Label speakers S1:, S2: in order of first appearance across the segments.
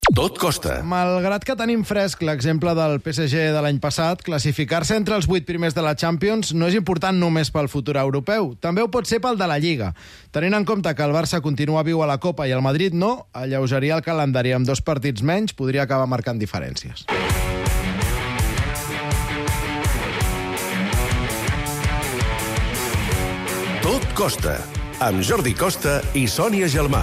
S1: Tot costa.
S2: Malgrat que tenim fresc l'exemple del PSG de l'any passat, classificar-se entre els 8 primers de la Champions no és important només pel futur europeu. També ho pot ser pel de la Lliga. Tenint en compte que el Barça continua viu a la Copa i el Madrid no, alleugeria el calendari amb 2 partits menys podria acabar marcant diferències.
S1: Tot costa, amb Jordi Costa i Sònia Gelmà.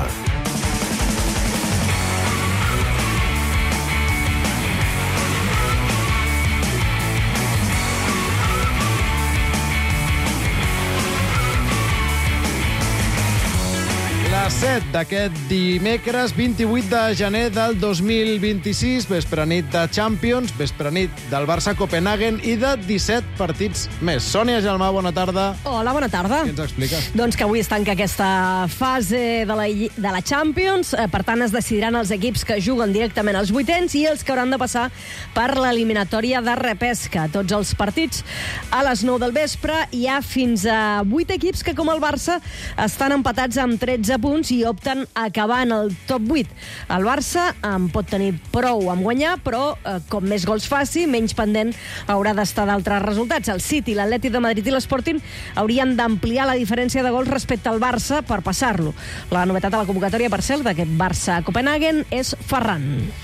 S2: La 7 d'aquest dimecres 28 de gener del 2026, vespranit de Champions, vespranit del Barça-Copenhagen i de 17 partits més. Sònia Gelmà, bona tarda.
S3: Hola, bona tarda.
S2: Què ens expliques?
S3: Doncs que avui es tanca aquesta fase de la Champions. Per tant, es decidiran els equips que juguen directament als vuitens i els que hauran de passar per l'eliminatòria de repesca. Tots els partits a les 9 del vespre. Hi ha fins a 8 equips que, com el Barça, estan empatats amb 13 punts i opten a acabar en el top 8. El Barça en pot tenir prou amb guanyar, però com més gols faci, menys pendent haurà d'estar d'altres resultats. El City, l'Atlètic de Madrid i l'Sporting haurien d'ampliar la diferència de gols respecte al Barça per passar-lo. La novetat de la convocatòria, per cert, d'aquest Barça-Copenhagen és Ferran.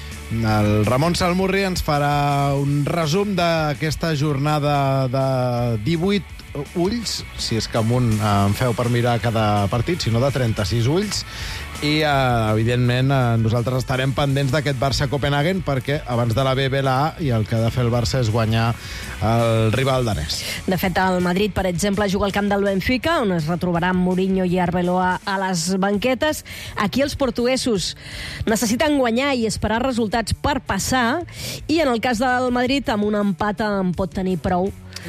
S2: El Ramon Salmurri ens farà un resum d'aquesta jornada de 18 ulls, si és que amunt en feu per mirar cada partit, si no de 36 ulls, i evidentment nosaltres estarem pendents d'aquest Barça-Copenhagen perquè abans de la B ve la A i el que ha de fer el Barça és guanyar el rival danès.
S3: De fet, el Madrid, per exemple, juga al camp del Benfica, on es retrobaran Mourinho i Arbeloa a les banquetes. Aquí els portuguesos necessiten guanyar i esperar resultats per passar, i en el cas del Madrid, amb un empat en pot tenir prou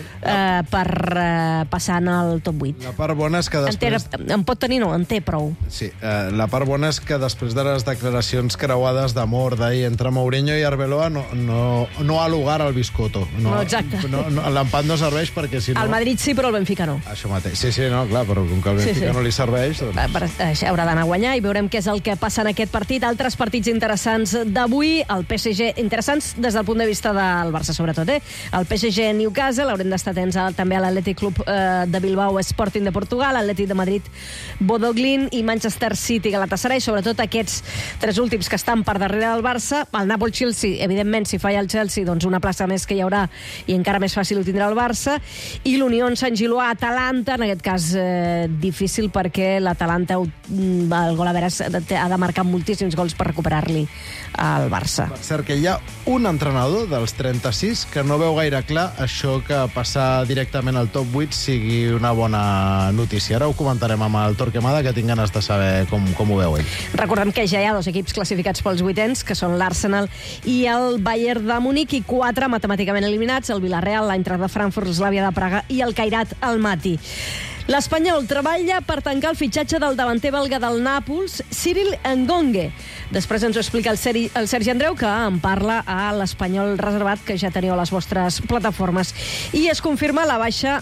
S3: per passar en el top 8.
S2: La part bona és que després...
S3: En pot tenir, no, en té prou.
S2: Sí, la part bona és que després de les declaracions creuades d'amor d'ahir entre Mourinho i Arbeloa no ha lugar al biscotto.
S3: No, exacte.
S2: L'empat no serveix perquè si no...
S3: El Madrid sí, però el Benfica no.
S2: Això mateix. Sí, no, clar, però com que el Benfica no li serveix...
S3: Doncs... Haurà d'anar a guanyar i veurem què és el que passa en aquest partit. Altres partits interessants d'avui, el PSG, interessants des del punt de vista del Barça, sobretot, El PSG-Newcastle, haurem d'estar atents també a l'Atlètic Club de Bilbao Sporting de Portugal, l'Atlètic de Madrid Bodoglin i Manchester City Galatasaray, sobretot aquests 3 últims que estan per darrere del Barça. El Nàpols-Chelsea, evidentment, si falla el Chelsea, doncs una plaça més que hi haurà i encara més fàcil ho tindrà el Barça, i l'Unió Sant Gilloà-Atalanta, en aquest cas difícil perquè l'Atalanta, el gol a veure, ha de marcar moltíssims gols per recuperar-li al Barça.
S2: Per cert, que hi ha un entrenador dels 36 que no veu gaire clar això que passar directament al top 8 sigui una bona notícia. Ara ho comentarem amb el Torquemada, que tinc ganes de saber com ho veu ell.
S3: Recordem que ja hi ha 2 equips classificats pels vuitens, que són l'Arsenal i el Bayern de Munic, i 4 matemàticament eliminats, el Villarreal, l'Eintracht de Frankfurt, l'Slavia de Praga i el Kairat Almaty. L'Espanyol treballa per tancar el fitxatge del davanter belga del Nàpols, Cyril Ngonge. Després ens ho explica el Sergi Andreu, que en parla a l'Espanyol reservat, que ja teniu a les vostres plataformes. I es confirma la baixa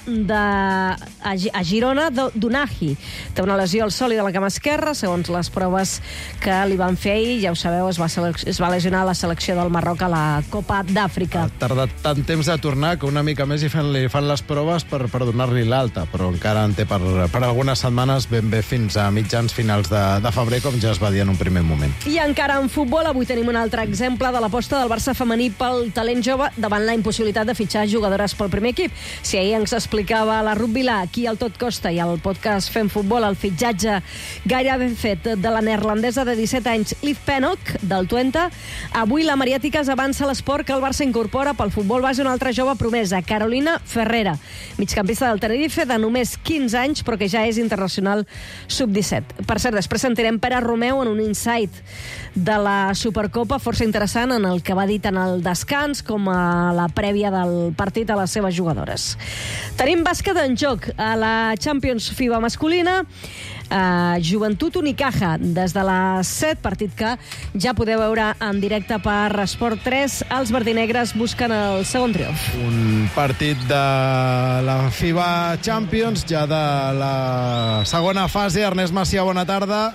S3: a Girona d'Unahi. Té una lesió al sòlid de la cama esquerra, segons les proves que li van fer ahir. Ja ho sabeu, es va lesionar a la selecció del Marroc a la Copa d'Àfrica.
S2: Ha tardat tant temps a tornar que una mica més li fan les proves per donar-li l'alta, però encara en té per algunes setmanes, ben bé fins a mitjans finals de febrer, com ja es va dir en un primer moment.
S3: I encara en futbol, avui tenim un altre exemple de l'aposta del Barça femení pel talent jove davant la impossibilitat de fitxar jugadores pel primer equip. Si ahir ens explicava la Ruth Vilà, aquí al Tot Costa i al podcast Fem Futbol, el fitxatge gairebé fet de la neerlandesa de 17 anys, Liv Pennock, del Twente, avui la Mariàtica avança a l'esport que el Barça incorpora pel futbol base una altra jove promesa, Carolina Ferrera, migcampista del Tenerife de només 15 anys, però que ja és internacional sub-17. Per cert, després sentirem Pere Romeu en un insight de la Supercopa força interessant, en el que va dir tant el descans com a la prèvia del partit a les seves jugadores. Tenim bàsquet en joc a la Champions FIBA masculina. Joventut Unicaja des de les 7, partit que ja podeu veure en directe per Esport 3. Els verdinegres busquen el segon triomf.
S2: Un partit de la FIBA Champions, ja de la segona fase. Ernest Macià, bona tarda.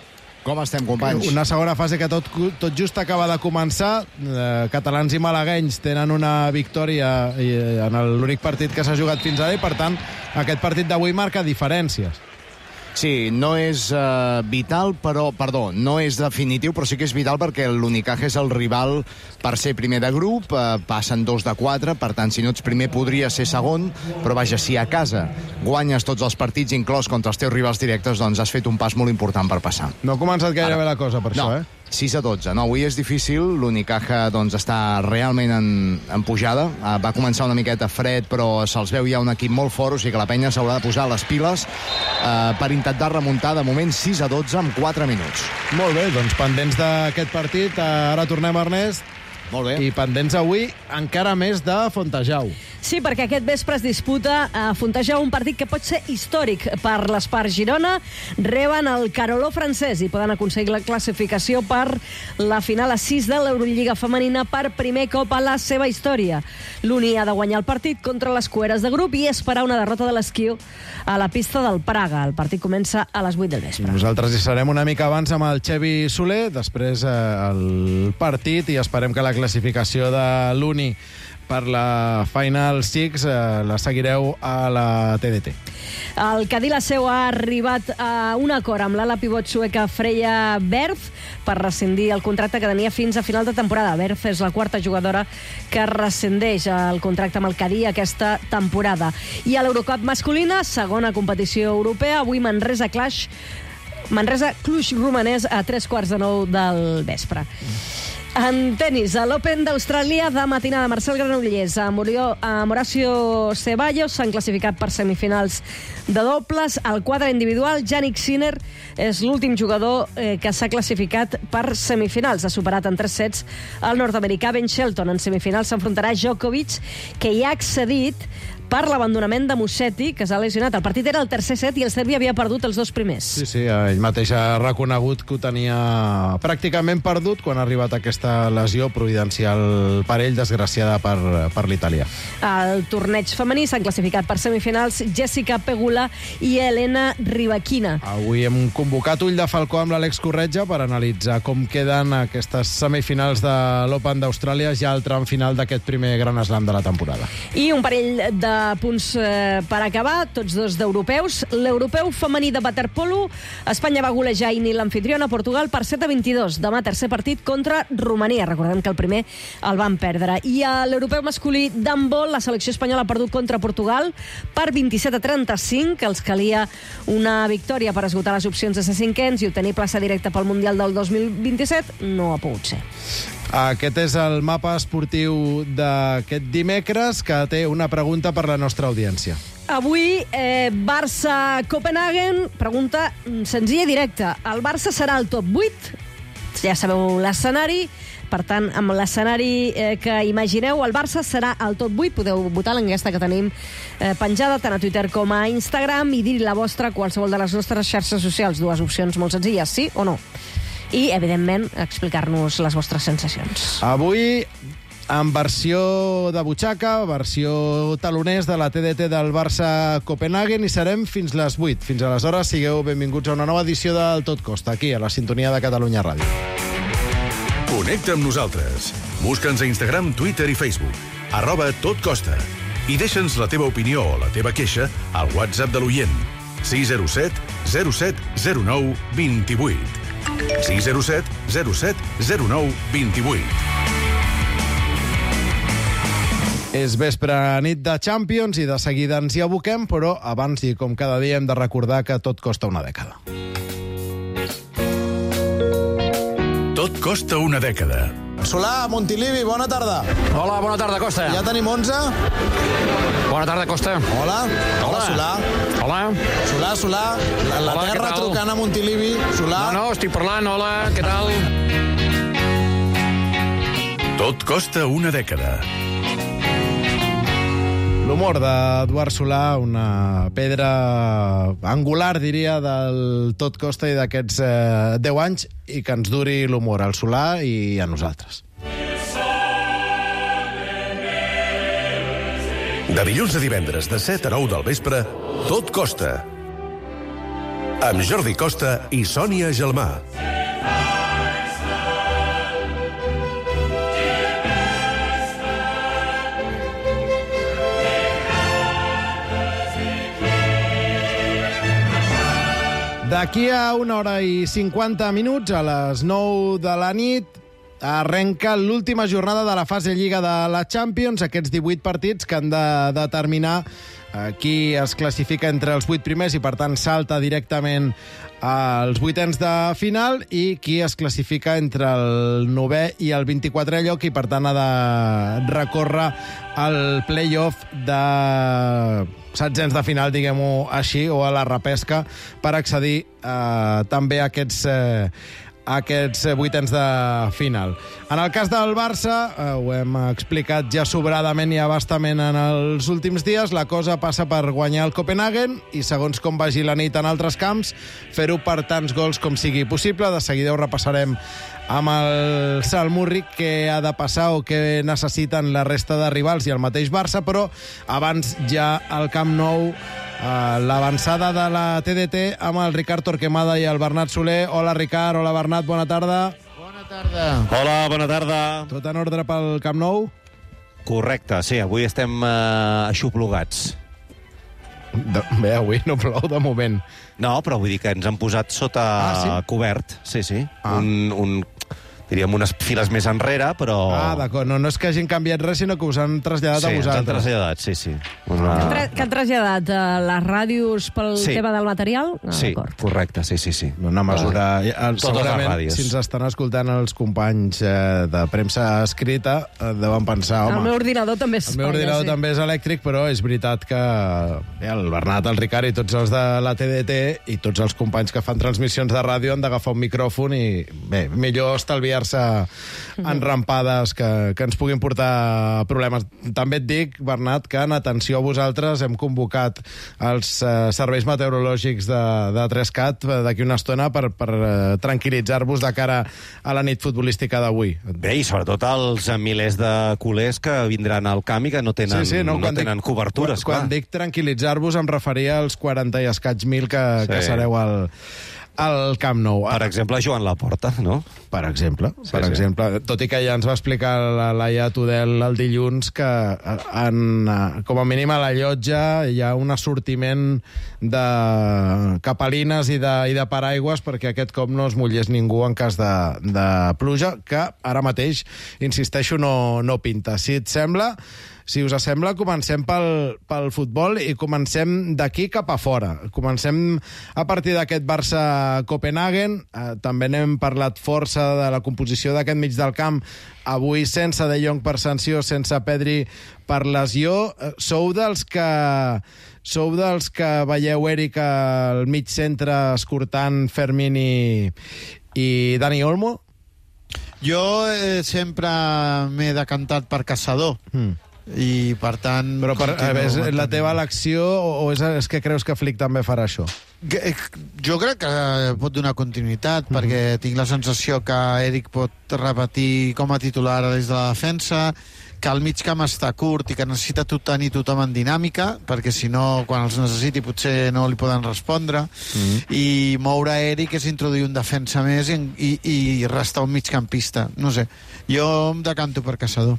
S4: Com estem, companys?
S2: Una segona fase que tot just acaba de començar. Catalans i malaguenys tenen una victòria en l'únic partit que s'ha jugat fins ara i, per tant, aquest partit d'avui marca diferències.
S4: Sí, no és vital, no és definitiu, però sí que és vital perquè l'Unicaja és el rival per ser primer de grup, passen 2 de 4, per tant, si no ets primer podria ser segon, però vaja, si a casa guanyes tots els partits, inclòs contra els teus rivals directes, doncs has fet un pas molt important per passar.
S2: No ha començat gaire bé la cosa per això,
S4: 6 a 12. No, avui és difícil. L'Unicaja doncs, està realment en pujada. Va començar una miqueta fred, però se'ls veu ja un equip molt fort, o sigui que la penya s'haurà de posar les piles per intentar remuntar de moment 6 a 12 en 4 minuts.
S2: Molt bé, doncs pendents d'aquest partit. Ara tornem, Ernest.
S4: Molt bé.
S2: I pendents avui encara més de Fontejau.
S3: Sí, perquè aquest vespre es disputa a Fontejau un partit que pot ser històric per l'Espart Girona. Reben el Caroló francès i poden aconseguir la classificació per la final a 6 de l'Eurolliga femenina per primer cop a la seva història. L'Uni ha de guanyar el partit contra les cueres de grup i esperar una derrota de l'Esquiu a la pista del Praga. El partit comença a les 8 del vespre.
S2: Nosaltres hi serem una mica abans amb el Xevi Soler, després el partit, i esperem que la classificació de l'Uni per la Final Six la seguireu a la TDT.
S3: El Cadí la Seu ha arribat a un acord amb l'ala pivot sueca Freya Berth per rescindir el contracte que tenia fins a final de temporada. Berth és la quarta jugadora que rescindeix el contracte amb el Cadí aquesta temporada. I a l'Eurocup masculina, segona competició europea, avui Manresa Cluj romanès a 3:15 del vespre. En tenis, a l'Open d'Austràlia de matinada, Marcel Granollers amb Horacio Ceballos s'han classificat per semifinals de dobles. Al quadre individual, Jannik Sinner és l'últim jugador que s'ha classificat per semifinals. Ha superat en 3 sets el nord-americà Ben Shelton. En semifinals s'enfrontarà Djokovic, que hi ha accedit per l'abandonament de Musetti, que s'ha lesionat. El partit era el tercer set i el serbi havia perdut els 2 primers.
S2: Sí, ell mateix ha reconegut que ho tenia pràcticament perdut quan ha arribat aquesta lesió providencial per ell, desgraciada per l'italià.
S3: Al torneig femení s'han classificat per semifinals Jessica Pegula i Elena Rybakina.
S2: Avui hem convocat Ull de Falcó amb l'Àlex Corretja per analitzar com queden aquestes semifinals de l'Open d'Austràlia, ja al tram final d'aquest primer Gran Slam de la temporada.
S3: I un parell de punts per acabar, tots dos d'europeus. L'europeu femení de waterpolo, Espanya va golejar ahir l'anfitriona Portugal per 7-22. Demà tercer partit contra Romania. Recordem que el primer el van perdre. I a l'europeu masculí d'handbol, la selecció espanyola ha perdut contra Portugal per 27-35, que els calia una victòria per esgotar les opcions de ser cinquens i obtenir plaça directa pel Mundial del 2027. No ha pogut ser.
S2: Aquest és el mapa esportiu d'aquest dimecres, que té una pregunta per la nostra audiència.
S3: Avui, Barça-Copenhagen, pregunta senzilla i directa. El Barça serà al top 8? Ja sabeu l'escenari. Per tant, amb l'escenari que imagineu, el Barça serà al top 8. Podeu votar l'enquesta que tenim penjada tant a Twitter com a Instagram i dir la vostra a qualsevol de les nostres xarxes socials. 2 opcions molt senzilles, sí o no. I, evidentment, explicar-nos les vostres sensacions.
S2: Avui, en versió de butxaca, versió taloners de la TDT del Barça-Copenhagen, i serem fins les 8. Fins aleshores, sigueu benvinguts a una nova edició del Tot Costa, aquí, a la sintonia de Catalunya Ràdio.
S1: Connecta amb nosaltres. Busca'ns a Instagram, Twitter i Facebook. @totcosta. I deixa'ns la teva opinió o la teva queixa al WhatsApp de l'oient. 607 07 09 28. 607 07 09 28.
S2: És vespre, nit de Champions, i de seguida ens hi aboquem, però abans, i com cada dia, hem de recordar que tot costa una dècada.
S1: Tot costa una dècada.
S2: Solà, Montilivi, bona tarda.
S5: Hola, bona tarda, Costa.
S2: Ja tenim 11?
S5: Bona tarda, Costa.
S2: Hola. Hola, Solà.
S5: Hola.
S2: Solà. La
S5: Hola,
S2: terra
S5: què tal?
S2: trucant a Montilivi. Solà.
S5: No, estic parlant. Hola, què tal?
S1: Tot costa una dècada.
S2: L'humor d'Eduard Solà, una pedra angular, diria, del Tot Costa i d'aquests 10 anys, i que ens duri l'humor al Solà i a nosaltres.
S1: De dilluns a divendres, de 7 a 9 del vespre, Tot costa. Amb Jordi Costa i Sònia Gelmà.
S2: D'aquí a 1 hora i 50 minuts, a les 9 de la nit, arrenca l'última jornada de la fase Lliga de la Champions, aquests 18 partits que han de determinar qui es classifica entre els 8 primers i, per tant, salta directament als vuitens de final, i qui es classifica entre el 9è i el 24è lloc i, per tant, ha de recórrer el play-off de setzents de final, diguem-ho així, o a la repesca, per accedir també a aquests vuitens de final. En el cas del Barça, ho hem explicat ja sobradament i abastament en els últims dies, la cosa passa per guanyar el Copenhagen i, segons com vagi la nit en altres camps, fer-ho per tants gols com sigui possible. De seguida ho repassarem amb el Salmurri, què ha de passar o què necessiten la resta de rivals i el mateix Barça, però abans ja al Camp Nou, l'avançada de la TDT amb el Ricard Torquemada i el Bernat Soler. Hola, Ricard. Hola, Bernat. Bona tarda.
S6: Bona tarda.
S7: Hola, bona tarda.
S2: Tot en ordre pel Camp Nou?
S7: Correcte, sí, avui estem aixoplugats.
S2: Bé, avui no plou de moment.
S7: No, però vull dir que ens han posat sota cobert. Sí, sí. Diríem unes files més enrere, però...
S2: D'acord. No és que hagin canviat res, sinó que us han traslladat a vosaltres.
S7: Sí, ens han traslladat, sí.
S3: Que han traslladat les ràdios pel tema del material?
S7: Sí, correcte, sí.
S2: Una mesura... Segurament,
S7: si
S2: ens estan escoltant els companys de premsa escrita, deuen pensar, home...
S3: El meu ordinador també és...
S2: El meu ordinador també és elèctric, però és veritat que el Bernat, el Ricard i tots els de la TDT i tots els companys que fan transmissions de ràdio han d'agafar un micròfon i, bé, millor estalviar en rampades que ens puguin portar problemes. També et dic, Bernat, que en atenció a vosaltres hem convocat els serveis meteorològics de 3CAT d'aquí una estona per tranquil·litzar-vos de cara a la nit futbolística d'avui.
S7: Bé, i sobretot els milers de culers que vindran al camp i que no tenen cobertures.
S2: Quan dic tranquil·litzar-vos em referia als 40 i escaig mil que sereu al Camp Nou.
S7: Per exemple, Joan Laporta, no?
S2: Per exemple. Tot i que ja ens va explicar la Laia Tudel el dilluns que com a mínim a la llotja hi ha un assortiment de capelines i de paraigües perquè aquest cop no es mullés ningú en cas de pluja, que ara mateix, insisteixo, no pinta. Si us sembla, comencem pel futbol i comencem d'aquí cap a fora. Comencem a partir d'aquest Barça-Copenhagen. També n'hem parlat força de la composició d'aquest mig del camp. Avui sense De Jong per sanció, sense Pedri per lesió. Sou dels que veieu Eric al mig centre escortant Fermín i Dani Olmo?
S6: Jo sempre m'he decantat per Caçador. I, per tant...
S2: Però és la teva elecció o és que creus que Flick també farà això?
S6: Jo crec que pot donar continuïtat, perquè tinc la sensació que Eric pot repetir com a titular des de la defensa, que el mig camp està curt i que necessita tenir tothom en dinàmica, perquè si no, quan els necessiti potser no li poden respondre, i moure Eric és introduir un defensa més i restar un migcampista. No sé, jo em decanto per Caçador.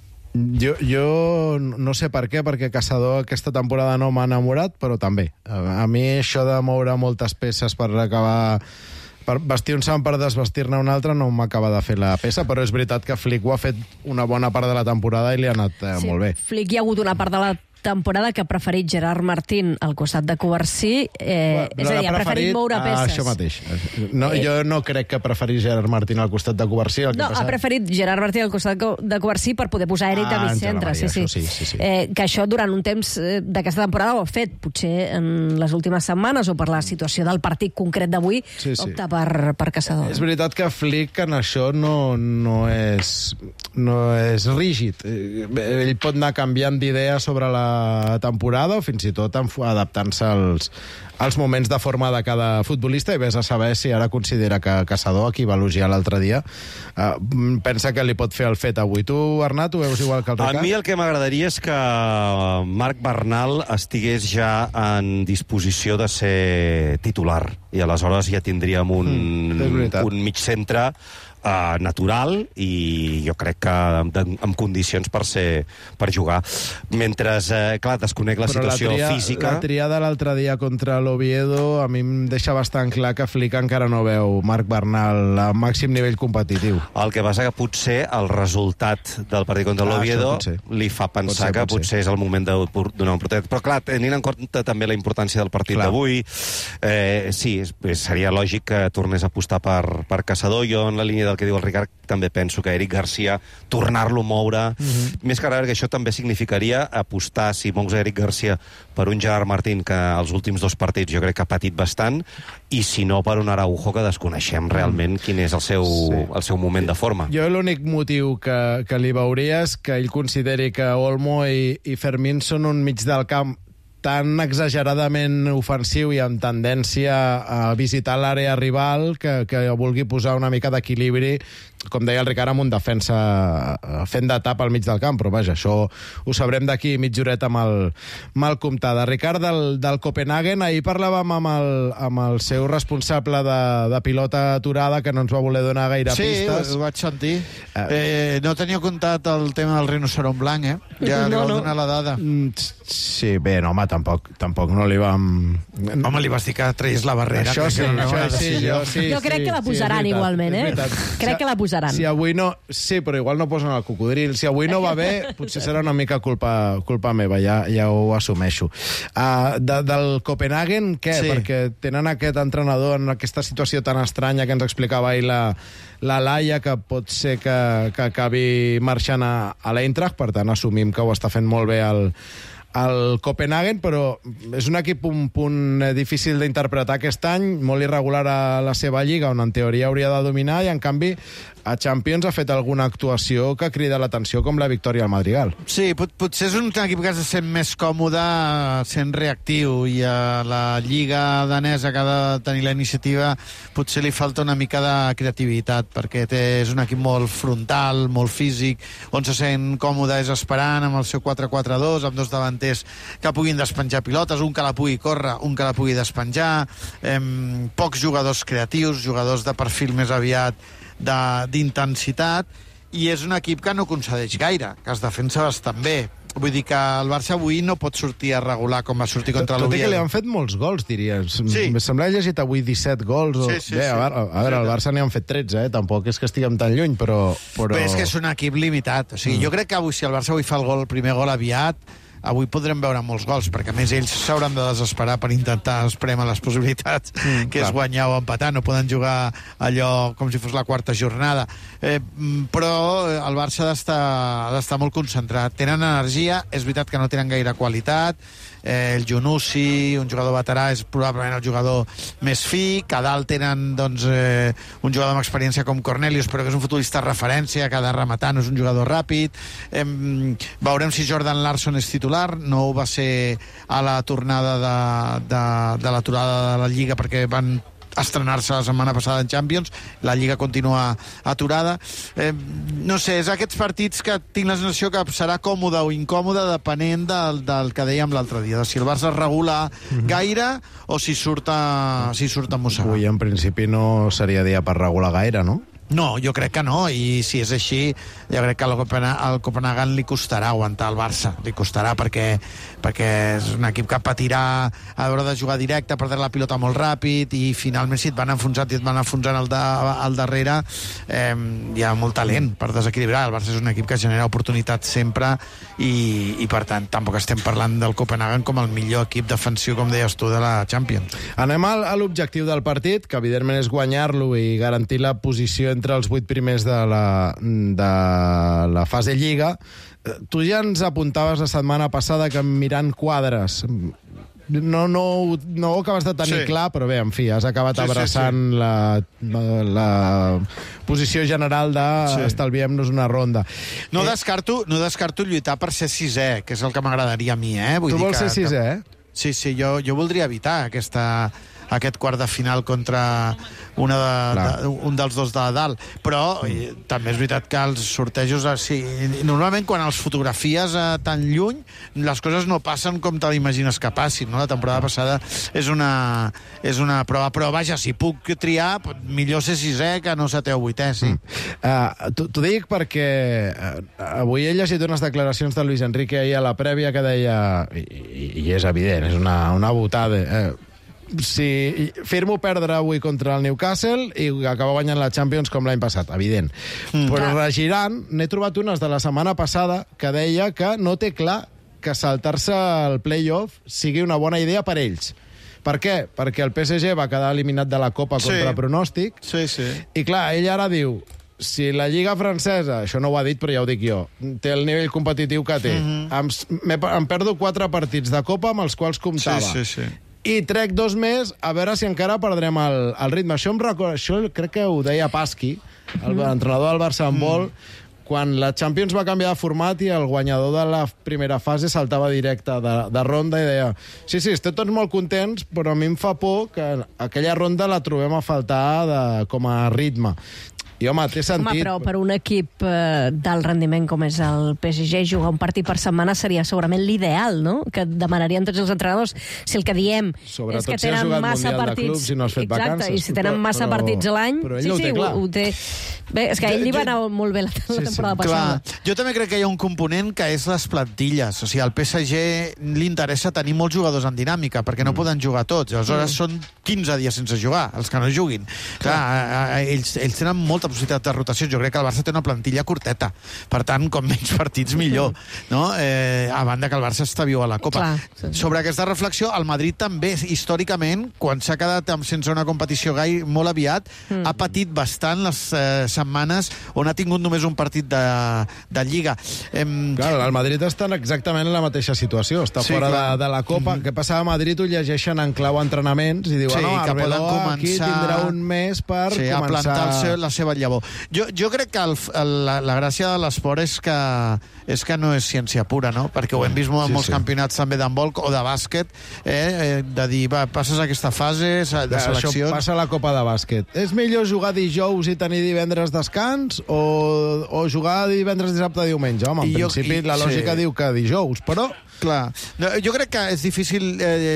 S2: Jo no sé per què, perquè Caçador aquesta temporada no m'ha enamorat, però també. A mi això de moure moltes peces per acabar... Per vestir un sant per desvestir-ne un altre no m'acaba de fer la peça, però és veritat que Flick ho ha fet una bona part de la temporada i li ha anat molt bé.
S3: Flick hi ha hagut una part de la temporada que ha preferit Gerard Martín al costat de Covarsí, és a dir, ha preferit moure peces.
S2: Això mateix. Jo no crec que preferís Gerard Martín al costat de Covarsí.
S3: Ha preferit Gerard Martín al costat de Covarsí per poder posar Eric de mig centre.
S2: Sí.
S3: Que això durant un temps d'aquesta temporada ho ha fet, potser en les últimes setmanes o per la situació del partit concret d'avui, opta per Caçador.
S2: És veritat que Flick en això no és rígid. Ell pot anar canviant d'idea sobre la temporada o fins i tot adaptant-se als moments de forma de cada futbolista, i vés a saber si ara considera que Caçador, a qui va elogiar l'altre dia, pensa que li pot fer el fet avui. Tu, Bernat, ho veus igual que el Ricard?
S7: A mi el que m'agradaria és que Marc Bernal estigués ja en disposició de ser titular, i aleshores ja tindríem un mig centre natural i jo crec que amb condicions per jugar. Mentre, clar, desconec la situació física...
S2: La triada l'altre dia contra l'Oviedo a mi em deixa bastant clar que Flick encara no veu Marc Bernal a màxim nivell competitiu.
S7: El que passa que potser el resultat del partit contra l'Oviedo li fa pensar que potser és el moment de donar un protector. Però, clar, tenint en compte també la importància del partit d'avui, sí, seria lògic que tornés a apostar per Caçador. Jo, en la línia del que diu el Ricard, també penso que Eric Garcia, tornar-lo a moure, més que res que això també significaria apostar, si mous Eric Garcia, per un Gerard Martín que els últims 2 partits jo crec que ha patit bastant, i si no per un Araujo que desconeixem realment quin és el seu moment de forma.
S2: Jo l'únic motiu que li veuria és que ell consideri que Olmo i Fermín són un mig del camp tan exageradament ofensiu i amb tendència a visitar l'àrea rival que vulgui posar una mica d'equilibri, com deia el Ricard, amb un defensa fent de tap al mig del camp, però vaja, això ho sabrem d'aquí mitja horeta amb el Comtada. Ricard, del Copenhagen, ahir parlàvem amb el seu responsable de pilota aturada, que no ens va voler donar gaire pistes.
S6: Sí, ho vaig sentir. No tenia comptat el tema del rinoceront blanc, Ja li vau donar la dada.
S2: Sí, bé, no, home, tampoc no li vam...
S6: Home, li vas dir que traies la barrera.
S2: Això sí,
S3: jo crec que la posaran igualment, Crec que la posaran.
S2: Si avui no... Sí, però igual no posen el cocodril. Si avui no va bé, potser serà una mica culpa meva, ja ho assumeixo. Del Copenhagen, què?
S6: Sí.
S2: Perquè tenen aquest entrenador en aquesta situació tan estranya que ens explicava ahir la Laia, que pot ser que acabi marxant a l'Eintracht, per tant assumim que ho està fent molt bé el Copenhagen, però és un equip un punt difícil d'interpretar aquest any, molt irregular a la seva lliga, on en teoria hauria de dominar, i en canvi a Champions ha fet alguna actuació que crida l'atenció, com la victòria al Madrigal.
S6: Sí, potser és un equip que es sent més còmode sent reactiu, i a la lliga danesa, que ha de tenir la iniciativa, potser li falta una mica de creativitat, perquè és un equip molt frontal, molt físic, on se sent còmode és esperant amb el seu 4-4-2, amb 2 davanters que puguin despenjar pilotes, un que la pugui córrer, un que la pugui despenjar, pocs jugadors creatius, jugadors de perfil més aviat d'intensitat, i és un equip que no concedeix gaire, que es defensa bastant bé. Vull dir que el Barça avui no pot sortir a regular com va sortir contra l'Oviedo.
S2: Tot i que li han fet molts gols, diries.
S6: Sí.
S2: Em sembla que he llegit avui 17 gols.
S6: Sí.
S2: Bé, a veure, el Barça n'hi han fet 13, Tampoc és que estiguem tan lluny, però...
S6: és que és un equip limitat. O sigui, jo crec que avui, si el Barça avui fa el primer gol aviat, avui podrem veure molts gols, perquè a més ells s'hauran de desesperar per intentar esprémer les possibilitats, que és guanyar o empatar. No poden jugar allò com si fos la 4ª jornada. Però el Barça ha d'estar molt concentrat. Tenen energia, és veritat que no tenen gaire qualitat. El Junussi, un jugador veterà, és probablement el jugador més fi, que a dalt tenen un jugador amb experiència com Cornelius, però que és un futbolista de referència, que ha de rematar, no és un jugador ràpid. Veurem si Jordan Larsson és titular, no ho va ser a la tornada de l'aturada de la Lliga, perquè van estrenar-se la setmana passada en Champions. La Lliga continua aturada. No sé, és aquests partits que tinc la sensació que serà còmode o incòmode depenent del que dèiem l'altre dia, de si el Barça es regula gaire o si surt mossegat.
S2: Avui, en principi, no seria dia per regular gaire, no?
S6: No, jo crec que no, i si és així, jo crec que al Copenhagen li costarà aguantar el Barça, li costarà perquè és un equip que patirà a l'hora de jugar directe, perdre la pilota molt ràpid, i finalment si et van enfonsant al darrere, hi ha molt talent per desequilibrar. El Barça és un equip que genera oportunitats sempre, i per tant tampoc estem parlant del Copenhagen com el millor equip defensiu, com deies tu, de la Champions.
S2: Anem a l'objectiu del partit, que evidentment és guanyar-lo i garantir la posició entre els 8 primers de la fase Lliga. Tu ja ens apuntaves la setmana passada que mirant quadres no ho acabes de tenir clar, però bé, en fi, has acabat abraçant la posició general d'estalviem-nos una ronda.
S6: No descarto lluitar per ser 6è, que és el que m'agradaria a mi,
S2: Tu vols ser 6è,
S6: Sí, jo voldria evitar aquest quart de final contra un dels dos de dalt. Però també és veritat que els sortejos... Normalment, quan els fotografies tan lluny, les coses no passen com te l'imagines que passin, no? La temporada passada és una prova. Però, vaja, si puc triar, millor ser sisè que no setè o vuitè, sí.
S2: T'ho dic perquè avui he llegit unes declaracions de Luis Enrique ahir a la prèvia que deia, i és evident, és una botada, si firmo perdre avui contra el Newcastle i acabar guanyant la Champions com l'any passat, evident. Però regirant, n'he trobat unes de la setmana passada que deia que no té clar que saltar-se el play-off sigui una bona idea per ells. Per què? Perquè el PSG va quedar eliminat de la Copa contra pronòstic.
S6: Sí.
S2: I clar, ell ara diu, si la Lliga francesa, això no ho ha dit però ja ho dic jo, té el nivell competitiu que té, em perdo 4 partits de Copa amb els quals comptava.
S6: Sí.
S2: I trec 2 més a veure si encara perdrem el ritme. Això crec que ho deia Pasqui, l'entrenador del Barça handbol, quan la Champions va canviar de format i el guanyador de la primera fase saltava directe de ronda i deia estem tots molt contents, però a mi em fa por que aquella ronda la trobem a faltar com a ritme. I, home, té sentit.
S3: Home, però per un equip d'alt rendiment com és el PSG, jugar un partit per setmana seria segurament l'ideal, no? Que demanarien tots els entrenadors. Si el que diem és que tenen massa partits...
S2: Si no has fet vacances.
S3: I si tenen massa partits a l'any...
S2: Però ell no ho té clar.
S3: Ho té... Bé, és que a ell li va anar molt bé la temporada passada.
S6: Clar. Jo també crec que hi ha un component que és les plantilles. O sigui, al PSG li interessa tenir molts jugadors en dinàmica, perquè no poden jugar tots. Aleshores són 15 dies sense jugar, els que no juguin. Clar, ells tenen molta possibilitat de rotació. Jo crec que el Barça té una plantilla curteta. Per tant, com menys partits, millor. No? A banda que el Barça està viu a la Copa. Sobre aquesta reflexió, el Madrid també, històricament, quan s'ha quedat sense una competició molt aviat, ha patit bastant les setmanes on ha tingut només un partit de Lliga.
S2: Clar, el Madrid està exactament en la mateixa situació. Està fora de la Copa. Què passa a Madrid? Ho llegeixen en clau entrenaments i diuen,
S6: que poden començar...
S2: aquí tindrà un mes per començar...
S6: a plantar la seva llavor. Jo crec que la gràcia de l'esport és que no és ciència pura, no? Perquè ho hem vist en molts campionats també d'handbol o de bàsquet, de dir, passes aquesta fase de seleccions...
S2: Això passa a la Copa de bàsquet. És millor jugar dijous i tenir divendres descans o jugar divendres, dissabte, diumenge? Home, en principi la lògica diu que dijous, però...
S6: Clar. Jo crec que és difícil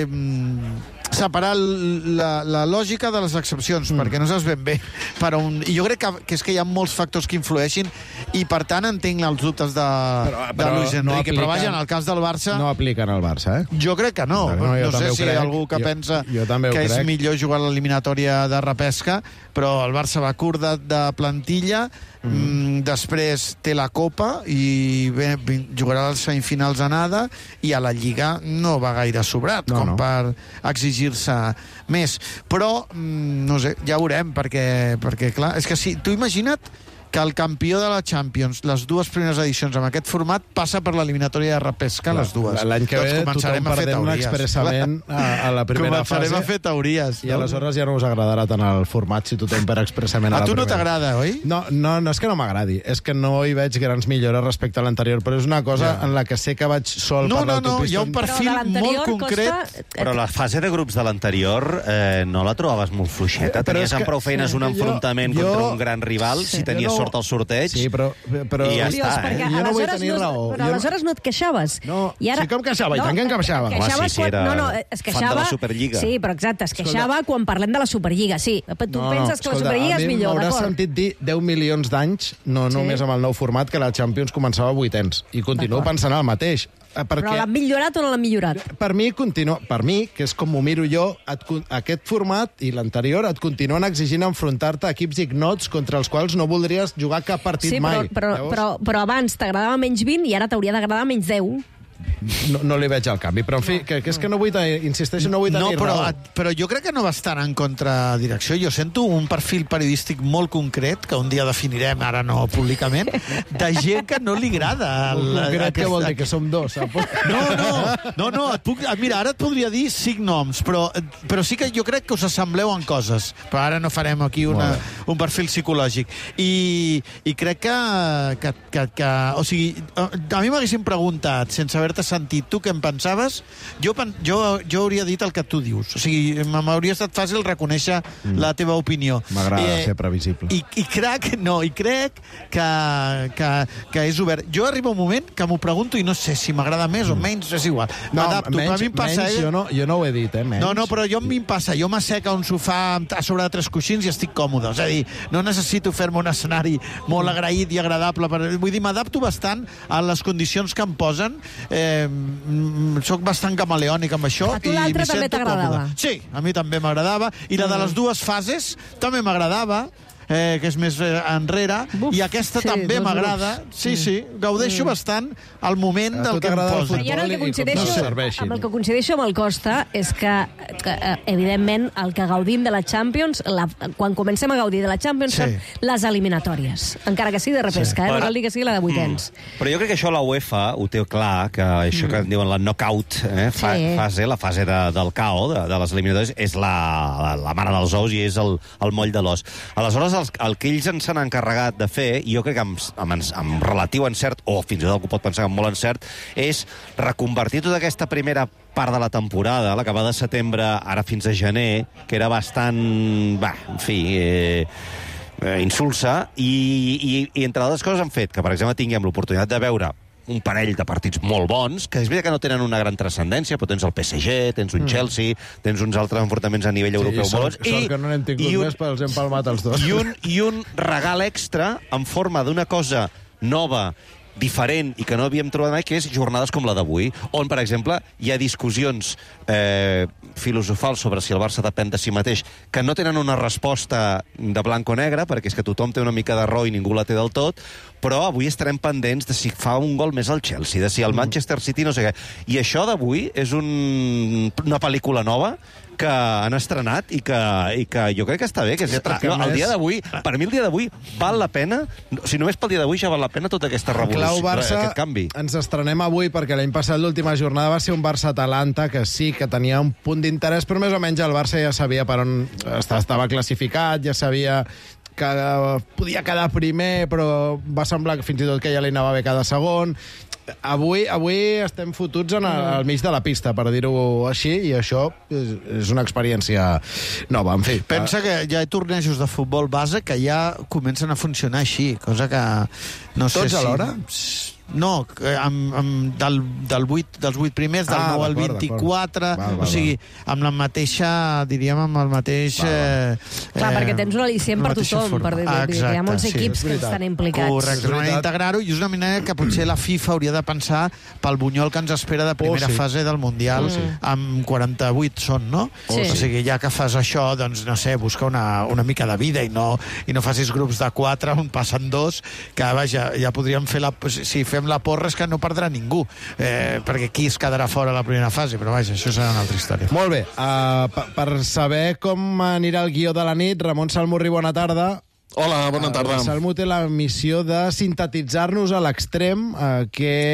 S6: separar la lògica de les excepcions, perquè no saps ben bé per on... I jo crec que és que hi ha molts factors que influeixin i, per tant, entenc els dubtes de Luis Enrique. Però, vaja, en el cas del Barça...
S2: No apliquen al Barça,
S6: Jo crec que no. No sé si hi ha algú que pensa que és millor jugar l'eliminatòria de repesca, però el Barça va curt de plantilla, després té la Copa i jugarà les semifinals anada i a la Lliga no va gaire sobrat per exigir-se més. Però, no sé, ja veurem, perquè clar, és que si tu imagina't que el campió de la Champions, les 2 primeres edicions amb aquest format, passa per l'eliminatòria de repesca, les 2.
S2: L'any que ve tothom perdem expressament a la primera fase.
S6: Començarem a fer teories.
S2: I aleshores ja no us agradarà tant el format si tothom per expressament a la primera.
S6: A tu no t'agrada, oi?
S2: No, és que no m'agradi. És que no hi veig grans millores respecte a l'anterior, però és una cosa en la que sé que vaig sol per l'autopista.
S6: No, hi ha un perfil molt concret.
S7: Però la fase de grups de l'anterior no la trobaves molt fluixeta. Tenies amb prou feines un enfrontament contra un gran rival, si tenies sort al sorteig.
S2: Sí, però
S7: i ja està,
S2: jo no vull tenir raó.
S3: Però aleshores no et queixaves.
S2: No, sí que em queixava, i tant que em queixava.
S7: Home, sí, era fan de la Superliga.
S3: Sí, però exacte, es queixava quan parlem de la Superliga, sí. Tu penses que la Superliga és millor, d'acord?
S2: M'hauràs sentit dir 10 milions d'anys, no només amb el nou format, que la Champions començava a 800. I continuo pensant el mateix.
S3: Però l'han millorat o no l'han millorat?
S2: Per mi, que és com ho miro jo, aquest format i l'anterior et continuen exigint enfrontar-te a equips ignots contra els quals no voldries jugar cap partit mai.
S3: Però abans t'agradava menys 20 i ara t'hauria d'agradar menys 10.
S2: No li veig el canvi, però en fi, que és que no vull tenir, insisteixo, no vull tenir raó.
S6: Però jo crec que no va estar en contradirecció. Jo sento un perfil periodístic molt concret, que un dia definirem, ara no públicament, de gent que no li agrada.
S2: Concret què vol dir? Que som 2?
S6: No, mira, ara et podria dir 5 noms, però sí que jo crec que us assembleu en coses. Però ara no farem aquí un perfil psicològic. I crec que o sigui, a mi m'haguessin preguntat, sense haver-te sentit tu què em pensaves, jo hauria dit el que tu dius. O sigui, m'hauria estat fàcil reconèixer la teva opinió.
S2: M'agrada ser previsible.
S6: I crec que és obert. Jo arriba un moment que m'ho pregunto i no sé si m'agrada més o menys, és igual. M'adapto.
S2: Menys, jo no ho he dit, menys.
S6: No, però a mi em passa. Jo m'assec a un sofà a sobre de 3 coixins i estic còmode. És a dir, no necessito fer-me un escenari molt agraït i agradable. Vull dir, m'adapto bastant a les condicions que em posen. Soc bastant camaleònic amb això.
S3: A tu l'altre també t'agradava?
S6: Sí, a mi també m'agradava. I la de les dues fases també m'agradava, que és més enrere, i aquesta també m'agrada. Sí, gaudeixo bastant el moment del que em posen.
S3: I ara amb el que coincideixo amb el Costa és que evidentment, el que gaudim de la Champions, quan comencem a gaudir de la Champions, són les eliminatòries. Encara que sigui de repesca, no cal dir que sigui la de vuitens.
S7: Però jo crec que això la UEFA ho té clar, que això que en diuen la knockout fase, la fase del KO, de les eliminatòries, és la mare dels ous i és el moll de l'os. Aleshores, el que ells ens han encarregat de fer, i jo crec que amb relatiu encert, o fins i tot algú pot pensar que amb molt encert, és reconvertir tota aquesta primera part de la temporada, la que va de setembre ara fins a gener, que era bastant, insulsa, i entre altres coses han fet que, per exemple, tinguem l'oportunitat de veure un parell de partits molt bons, que és veritat que no tenen una gran transcendència, però tens el PSG, tens un Chelsea, tens uns altres enfrontaments a nivell europeu molt bons.
S2: Sort que no n'hem tingut més, però els hem palmat els dos.
S7: I un regal extra en forma d'una cosa nova, diferent i que no havíem trobat mai, que és jornades com la d'avui, on, per exemple, hi ha discussions filosofals sobre si el Barça depèn de si mateix, que no tenen una resposta de blanc o negre, perquè és que tothom té una mica de raó i ningú la té del tot, però avui estarem pendents de si fa un gol més el Chelsea, de si el Manchester City no sé què. I això d'avui és una pel·lícula nova que han estrenat i que jo crec que està bé, que és atractiu. El dia d'avui, per mi el dia d'avui val la pena, si només pel dia d'avui ja val la pena tota aquesta revolució, aquest canvi.
S2: Ens estrenem avui perquè l'any passat l'última jornada va ser un Barça-Atalanta que sí, que tenia un punt d'interès, però més o menys el Barça ja sabia per on estava classificat, ja sabia que podia quedar primer, però va semblar que fins i tot que ja li anava bé cada segon. Avui estem fotuts al mig de la pista, per dir-ho així, i això és una experiència nova. En fi,
S6: pensa que ja hi ha tornejos de futbol base que ja comencen a funcionar així, cosa que no sé si...
S2: Tots alhora?
S6: No, dels 8 primers, del 9 al 24, o sigui, amb la mateixa, diríem, amb el mateix...
S3: Clar, perquè tens un al·licient per tothom, perquè hi ha molts equips que estan implicats.
S6: Correcte, és una manera d'integrar-ho, i és una manera que potser la FIFA hauria de pensar pel bunyol que ens espera de primera fase del Mundial, amb 48 són, no? O sigui, ja que fas això, doncs, no sé, busca una mica de vida i no facis grups de 4 on passen 2, que, vaja, ja podríem fer si fem la porra és que no perdrà ningú, perquè qui es quedarà fora a la primera fase, però vaja, això serà una altra història.
S2: Molt bé, per saber com anirà el guió de la nit, Ramon Salmurri, bona tarda.
S8: Hola, bona tarda.
S2: Salmo té la missió de sintetitzar-nos a l'extrem de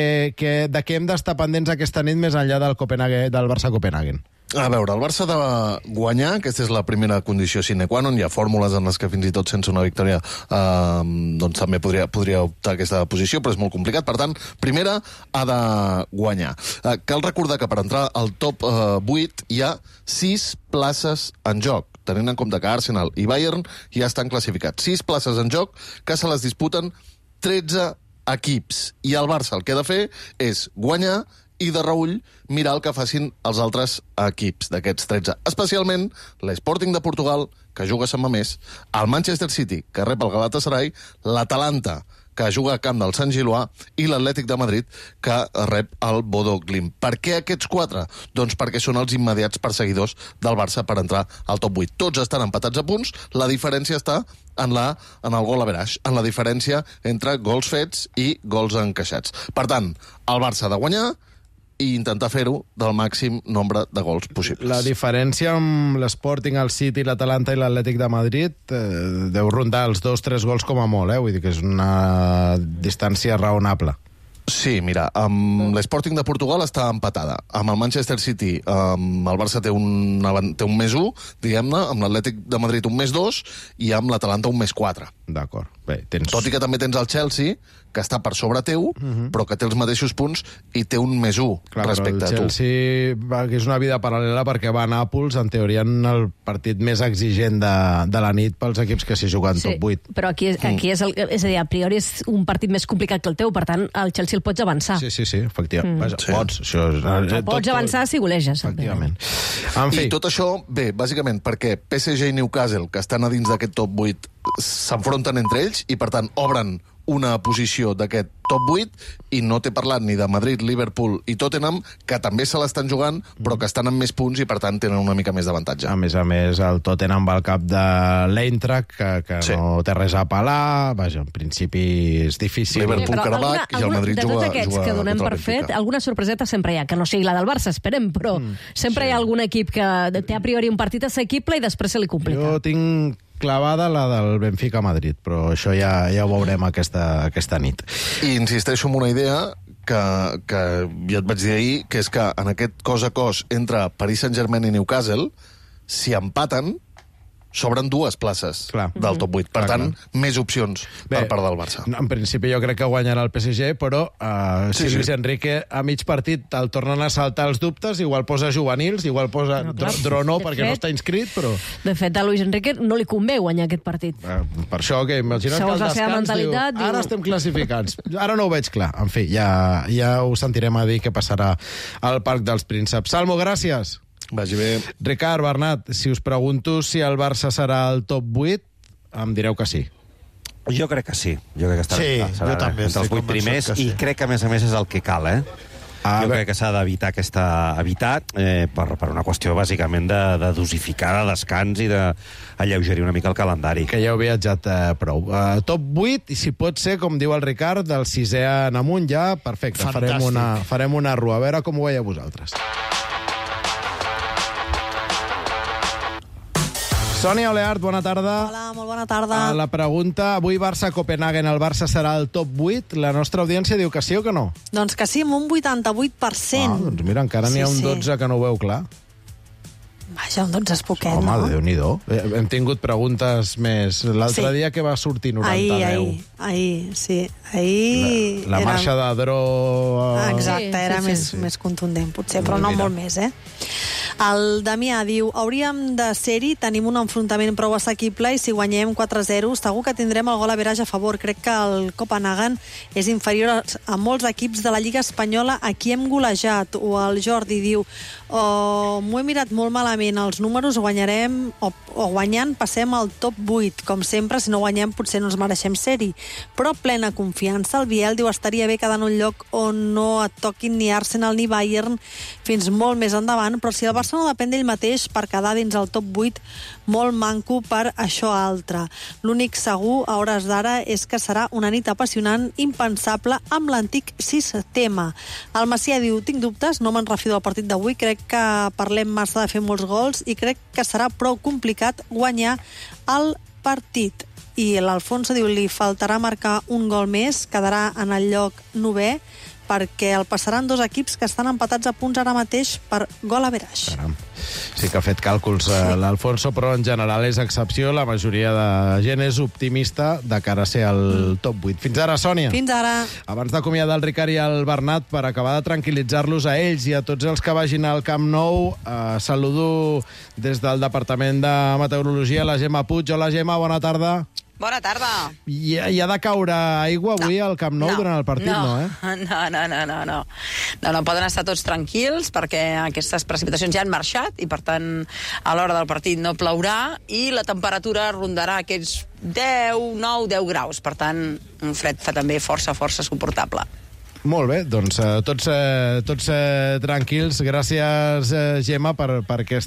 S2: què hem d'estar pendents aquesta nit més enllà del Barça-Copenhagen.
S8: A veure, el Barça ha de guanyar, aquesta és la primera condició sine qua non, hi ha fórmules en les que fins i tot sense una victòria doncs també podria optar a aquesta posició, però és molt complicat. Per tant, primera, ha de guanyar. Cal recordar que per entrar al top 8 hi ha 6 places en joc, tenint en compte que Arsenal i Bayern ja estan classificats. 6 places en joc que se les disputen 13 equips. I el Barça el que ha de fer és guanyar i de reull mirar el que facin els altres equips d'aquests 13. Especialment l'Sporting de Portugal, que juga a Sant Mamés, el Manchester City, que rep el Galatasaray, l'Atalanta, que juga a camp del Sant Giloà, i l'Atlètic de Madrid, que rep el Bodo Glimt. Per què aquests 4? Doncs perquè són els immediats perseguidors del Barça per entrar al top 8. Tots estan empatats a punts, la diferència està en el gol average, en la diferència entre gols fets i gols encaixats. Per tant, el Barça ha de guanyar i intentar fer-ho del màxim nombre de gols possibles.
S2: La diferència amb l'Sporting, el City, l'Atalanta i l'Atlètic de Madrid deu rondar els 2-3 gols com a molt, Vull dir que és una distància raonable.
S8: Sí, mira, amb l'Sporting de Portugal està empatada. Amb el Manchester City el Barça té un +1, diguem-ne, amb l'Atlètic de Madrid un +2 i amb l'Atalanta un +4.
S2: D'acord.
S8: Tot i que també tens el Chelsea, que està per sobre teu, però que té els mateixos punts i té un +1 respecte a tu.
S2: El Chelsea és una vida paral·lela perquè va a Nàpols, en teoria, en el partit més exigent de la nit pels equips que s'hi juguen top 8.
S3: Però aquí és a dir, a priori és un partit més complicat que el teu, per tant, el Chelsea el pots avançar.
S2: Sí, efectivament. Pots.
S3: Pots avançar si goleges.
S2: Efectivament.
S8: I tot això, bé, bàsicament perquè PSG i Newcastle, que estan a dins d'aquest top 8, s'enfronten entre ells i, per tant, obren una posició d'aquest top 8 i no t'he parlat ni de Madrid, Liverpool i Tottenham, que també se l'estan jugant, però que estan amb més punts i, per tant, tenen una mica més d'avantatge.
S2: A més, el Tottenham va al cap de l'Eintracht, que no té res a apel·lar. Vaja, en principi és difícil.
S8: Liverpool, Karabakh, i el Madrid juga...
S3: De tots aquests que donem per fet, alguna sorpreseta sempre hi ha, que no sigui la del Barça, esperem, però sempre hi ha algun equip que té a priori un partit assequible i després se li complica.
S2: Jo tinc clavada la del Benfica-Madrid, però això ja ho veurem aquesta nit.
S8: I insisteixo en una idea que ja et vaig dir ahir, que és que en aquest cos a cos entre Paris Saint-Germain i Newcastle, si empaten, s'obren 2 places del top 8. Per tant, més opcions per part del Barça.
S2: En principi jo crec que guanyarà el PSG, però si Luis Enrique a mig partit el tornen a saltar els dubtes, igual posa juvenils, igual posa Dronó perquè no està inscrit, però...
S3: De fet, a Luis Enrique no li convé guanyar aquest partit.
S2: Per això, que imagina't que el descans diu, ara estem classificats. Ara no ho veig clar. En fi, ja ho sentirem a dir què passarà al Parc dels Prínceps. Salmo, gràcies.
S8: Vagi bé.
S2: Ricard, Bernat, si us pregunto si el Barça serà al top 8, em direu que sí.
S7: Jo crec que sí. Jo crec que serà entre els 8 primers i crec que, a més, és el que cal, Jo crec que s'ha d'evitar per una qüestió, bàsicament, de dosificar, de descans i d'alleugerir una mica el calendari.
S2: Que ja heu viatjat prou. Top 8, i si pot ser, com diu el Ricard, del 6è en amunt ja, perfecte. Farem una rua. A veure com ho veieu vosaltres. Sònia Oleart, bona tarda.
S9: Hola, molt bona tarda.
S2: La pregunta, avui Barça-Copenhagen, el Barça serà al top 8? La nostra audiència diu que sí o que no?
S9: Doncs que sí, amb un 88%.
S2: Doncs mira, encara n'hi ha un 12 que no ho veu clar.
S9: Vaja, un 12 és poquet,
S2: no? Home, Déu-n'hi-do. Hem tingut preguntes més. L'altre dia que va sortir 90-10.
S9: Ahir
S2: la marxa de Dro...
S9: Exacte, era més contundent, potser, però no molt més, El Damià diu, hauríem de ser-hi, tenim un enfrontament prou assequible i si guanyem 4-0 segur que tindrem el gol average a favor. Crec que el Copenhagen és inferior a molts equips de la Lliga Espanyola a qui hem golejat. O el Jordi diu, m'ho he mirat molt malament, els números guanyarem o guanyant passem al top 8. Com sempre, si no guanyem potser no ens mereixem ser-hi. Però plena confiança. El Biel diu, estaria bé quedar en un lloc on no et toquin ni Arsenal ni Bayern fins molt més endavant, però si el Barça no depèn d'ell mateix per quedar dins el top 8, molt manco per això altre. L'únic segur a hores d'ara és que serà una nit apassionant, impensable, amb l'antic sistema. El Macià diu, tinc dubtes, no me'n refido del partit d'avui, crec que parlem massa de fer molts gols i crec que serà prou complicat guanyar el partit. I l'Alfonso diu, li faltarà marcar un gol més, quedarà en el lloc 9è, perquè el passaran 2 equips que estan empatats a punts ara mateix per gol average.
S2: Caram. Sí que ha fet càlculs l'Alfonso, però en general és excepció. La majoria de gent és optimista de cara a ser al top 8. Fins ara, Sònia.
S9: Fins ara.
S2: Abans d'acomiadar el Ricard i el Bernat, per acabar de tranquil·litzar-los a ells i a tots els que vagin al Camp Nou, saludo des del Departament de Meteorologia la Gemma Puig. Hola, Gemma, bona tarda.
S10: Bona tarda.
S2: Hi ha de caure aigua avui al Camp Nou durant el partit,
S10: No, poden estar tots tranquils perquè aquestes precipitacions ja han marxat i, per tant, a l'hora del partit no plourà i la temperatura rondarà aquests 9-10 graus. Per tant, un fred també força suportable.
S2: Molt bé, doncs tots tranquils. Gràcies, Gemma, per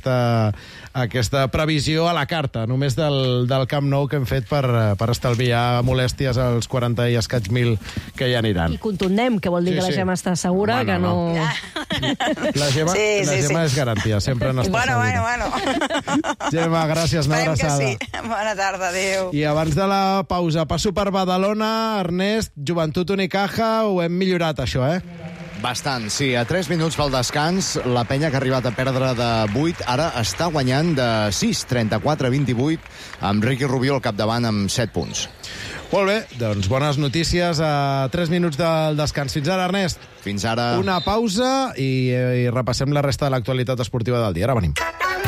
S2: aquesta previsió a la carta, només del Camp Nou que hem fet per estalviar molèsties als 40 i escaig mil que hi aniran.
S3: I contundem, que vol dir que la Gemma està segura, que no...
S2: La Gemma és garantia, sempre n'està segura.
S10: Bueno.
S2: Gemma, gràcies, una abraçada.
S10: Esperem que sí. Bona tarda, adéu.
S2: I abans de la pausa, passo per Badalona. Ernest, Joventut Unicaja, ho hem millorat, això,
S4: Bastant, sí. A 3 minuts pel descans, la penya que ha arribat a perdre de 8 ara està guanyant de 6, 34-28, amb Riqui Rubio al capdavant amb 7 punts.
S2: Molt bé, doncs bones notícies a 3 minuts del descans. Fins ara, Ernest.
S4: Fins ara.
S2: Una pausa i repassem la resta de l'actualitat esportiva del dia. Ara venim.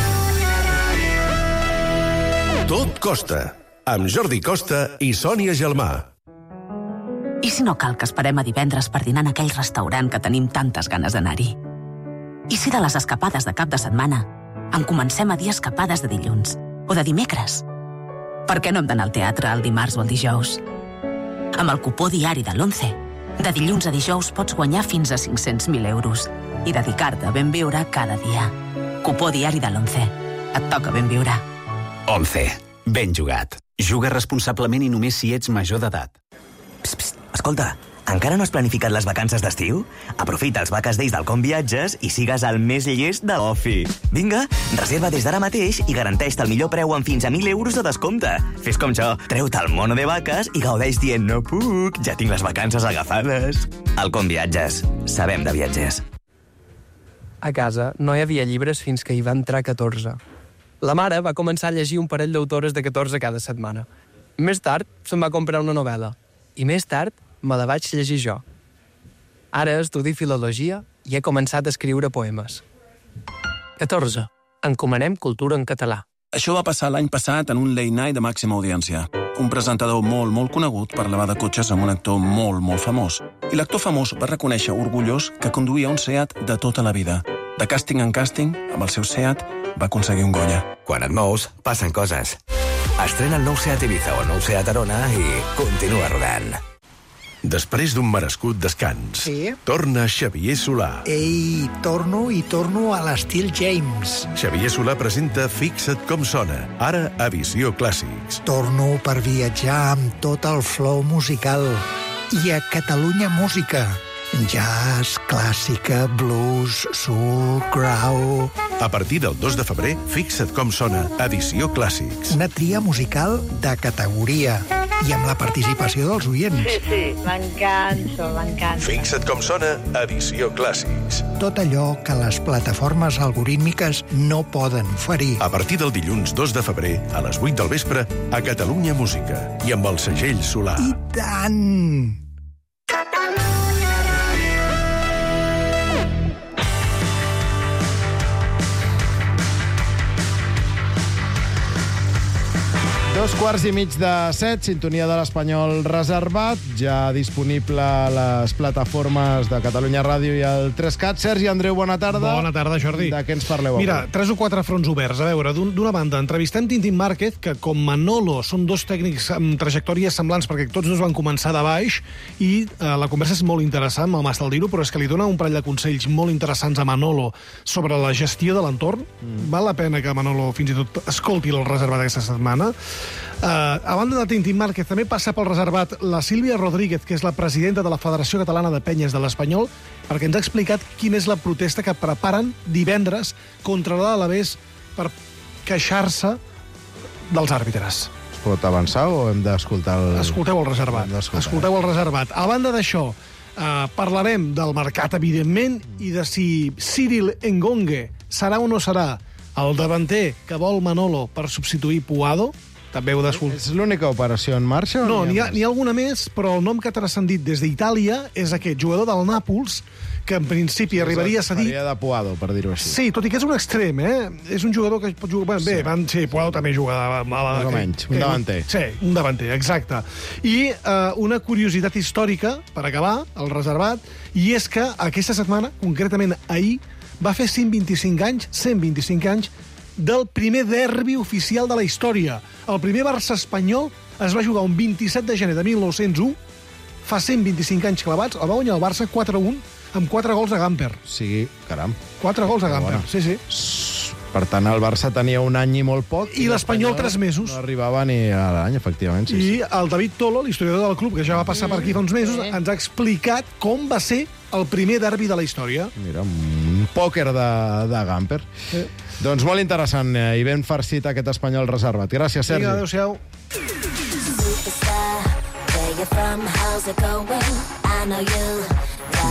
S1: Tot costa, amb Jordi Costa i Sònia Gelmà.
S11: I si no cal que esperem a divendres per dinar en aquell restaurant que tenim tantes ganes d'anar-hi? I si de les escapades de cap de setmana en comencem a dir escapades de dilluns o de dimecres? Per què no hem d'anar al teatre el dimarts o el dijous? Amb el cupó diari de l'11, de dilluns a dijous pots guanyar fins a 500.000 euros i dedicar-te a ben viure cada dia. Cupó diari de l'11. Et toca ben viure.
S12: 11. Ben jugat. Juga responsablement i només si ets major d'edat.
S13: Psst, psst, escolta, encara no has planificat les vacances d'estiu? Aprofita els Vacas Days del Com Viatges i sigues el més llest de l'ofi. Vinga, reserva des d'ara mateix i garanteix-te el millor preu amb fins a 1.000 euros de descompte. Fes com jo, treu-te el mono de vaques i gaudeix dient no puc, ja tinc les vacances agafades. El Com Viatges. Sabem de viatgers.
S14: A casa no hi havia llibres fins que hi va entrar 14. La mare va començar a llegir un parell d'autores de 14 cada setmana. Més tard se'n va comprar una novel·la. I més tard me la vaig llegir jo. Ara estudio filologia i he començat a escriure poemes. 14. Encomanem cultura en català.
S15: Això va passar l'any passat en un late night de màxima audiència. Un presentador molt conegut parlava de cotxes amb un actor molt famós. I l'actor famós va reconèixer orgullós que conduïa un Seat de tota la vida. De càsting en càsting, amb el seu Seat, va aconseguir un Goya.
S12: Quan et mous, passen coses. Estrena el nou Seat Ibiza o el nou Seat Arona i continua rodant.
S1: Després d'un merescut descans, torna Xavier Solà.
S16: Ei, torno a l'estil James.
S1: Xavier Solà presenta Fixa't com sona, ara a Visió Clàssics.
S16: Torno per viatjar amb tot el flow musical. I a Catalunya Música. Jazz, clàssica, blues, soul, grau...
S1: A partir del 2 de febrer, Fixa't com sona, edició Clàssics.
S16: Una tria musical de categoria i amb la participació dels oients.
S17: Sí, m'encanta.
S1: Fixa't com sona, edició Clàssics.
S16: Tot allò que les plataformes algorítmiques no poden oferir.
S1: A partir del dilluns 2 de febrer, a les 8 del vespre, a Catalunya Música i amb el segell Solà.
S16: I tant!
S2: Dos quarts i mig de 7, sintonia de l'Espanyol reservat, ja disponible a les plataformes de Catalunya Ràdio i el 3CAT. Sergi, Andreu, bona tarda.
S18: Bona tarda, Jordi.
S2: De què ens parleu avui?
S18: Mira, 3 o 4 fronts oberts. A veure, d'una banda, entrevistem Tintín Márquez, que com Manolo són dos tècnics amb trajectòries semblants, perquè tots dos van començar de baix, i la conversa és molt interessant, mal m'està el dir-ho, però és que li dona un parell de consells molt interessants a Manolo sobre la gestió de l'entorn. Val la pena que Manolo fins i tot escolti el reservat d'aquesta setmana. A banda de Tintín Márquez, també passa pel reservat la Sílvia Rodríguez, que és la presidenta de la Federació Catalana de Penyes de l'Espanyol, perquè ens ha explicat quina és la protesta que preparen divendres contra l'Alavés per queixar-se dels àrbitres.
S2: Es pot avançar o hem d'escoltar el...
S18: Escolteu el reservat. Escolteu el reservat. A banda d'això, parlarem del mercat, evidentment, i de si Cyril Engongue serà o no serà el davanter que vol Manolo per substituir Puado. També ho d'escoltar.
S2: És l'única operació en marxa?
S18: No, n'hi ha alguna més, però el nom que ha transcendit des d'Itàlia és aquest jugador del Nàpols, que en principi arribaria a cedir...
S2: Faria de Puado, per dir-ho així.
S18: Sí, tot i que és un extrem, És un jugador que pot jugar... Bé, Puado també juga...
S2: Més o menys, un davanter.
S18: Sí, un davanter, exacte. I una curiositat històrica, per acabar, el reservat, i és que aquesta setmana, concretament ahir, va fer 125 anys del primer derbi oficial de la història. El primer Barça espanyol es va jugar un 27 de gener de 1901, fa 125 anys clavats, el va guanyar el Barça 4-1 amb 4 gols de Gamper.
S2: Sí, caram.
S18: 4 gols de Gamper, sí.
S2: Per tant, el Barça tenia un any i molt poc.
S18: I l'Espanyol 3 mesos.
S2: No arribava ni a l'any, efectivament. Sí,
S18: I el David Tolo, l'historiador del club, que ja va passar per aquí fa uns mesos, ens ha explicat com va ser el primer derbi de la història.
S2: Mira, un pòquer de Gamper.
S18: Sí.
S2: Doncs molt interessant i ben farcit aquest Espanyol reservat. Gràcies, Sergi.
S18: Vinga, adéu-siau.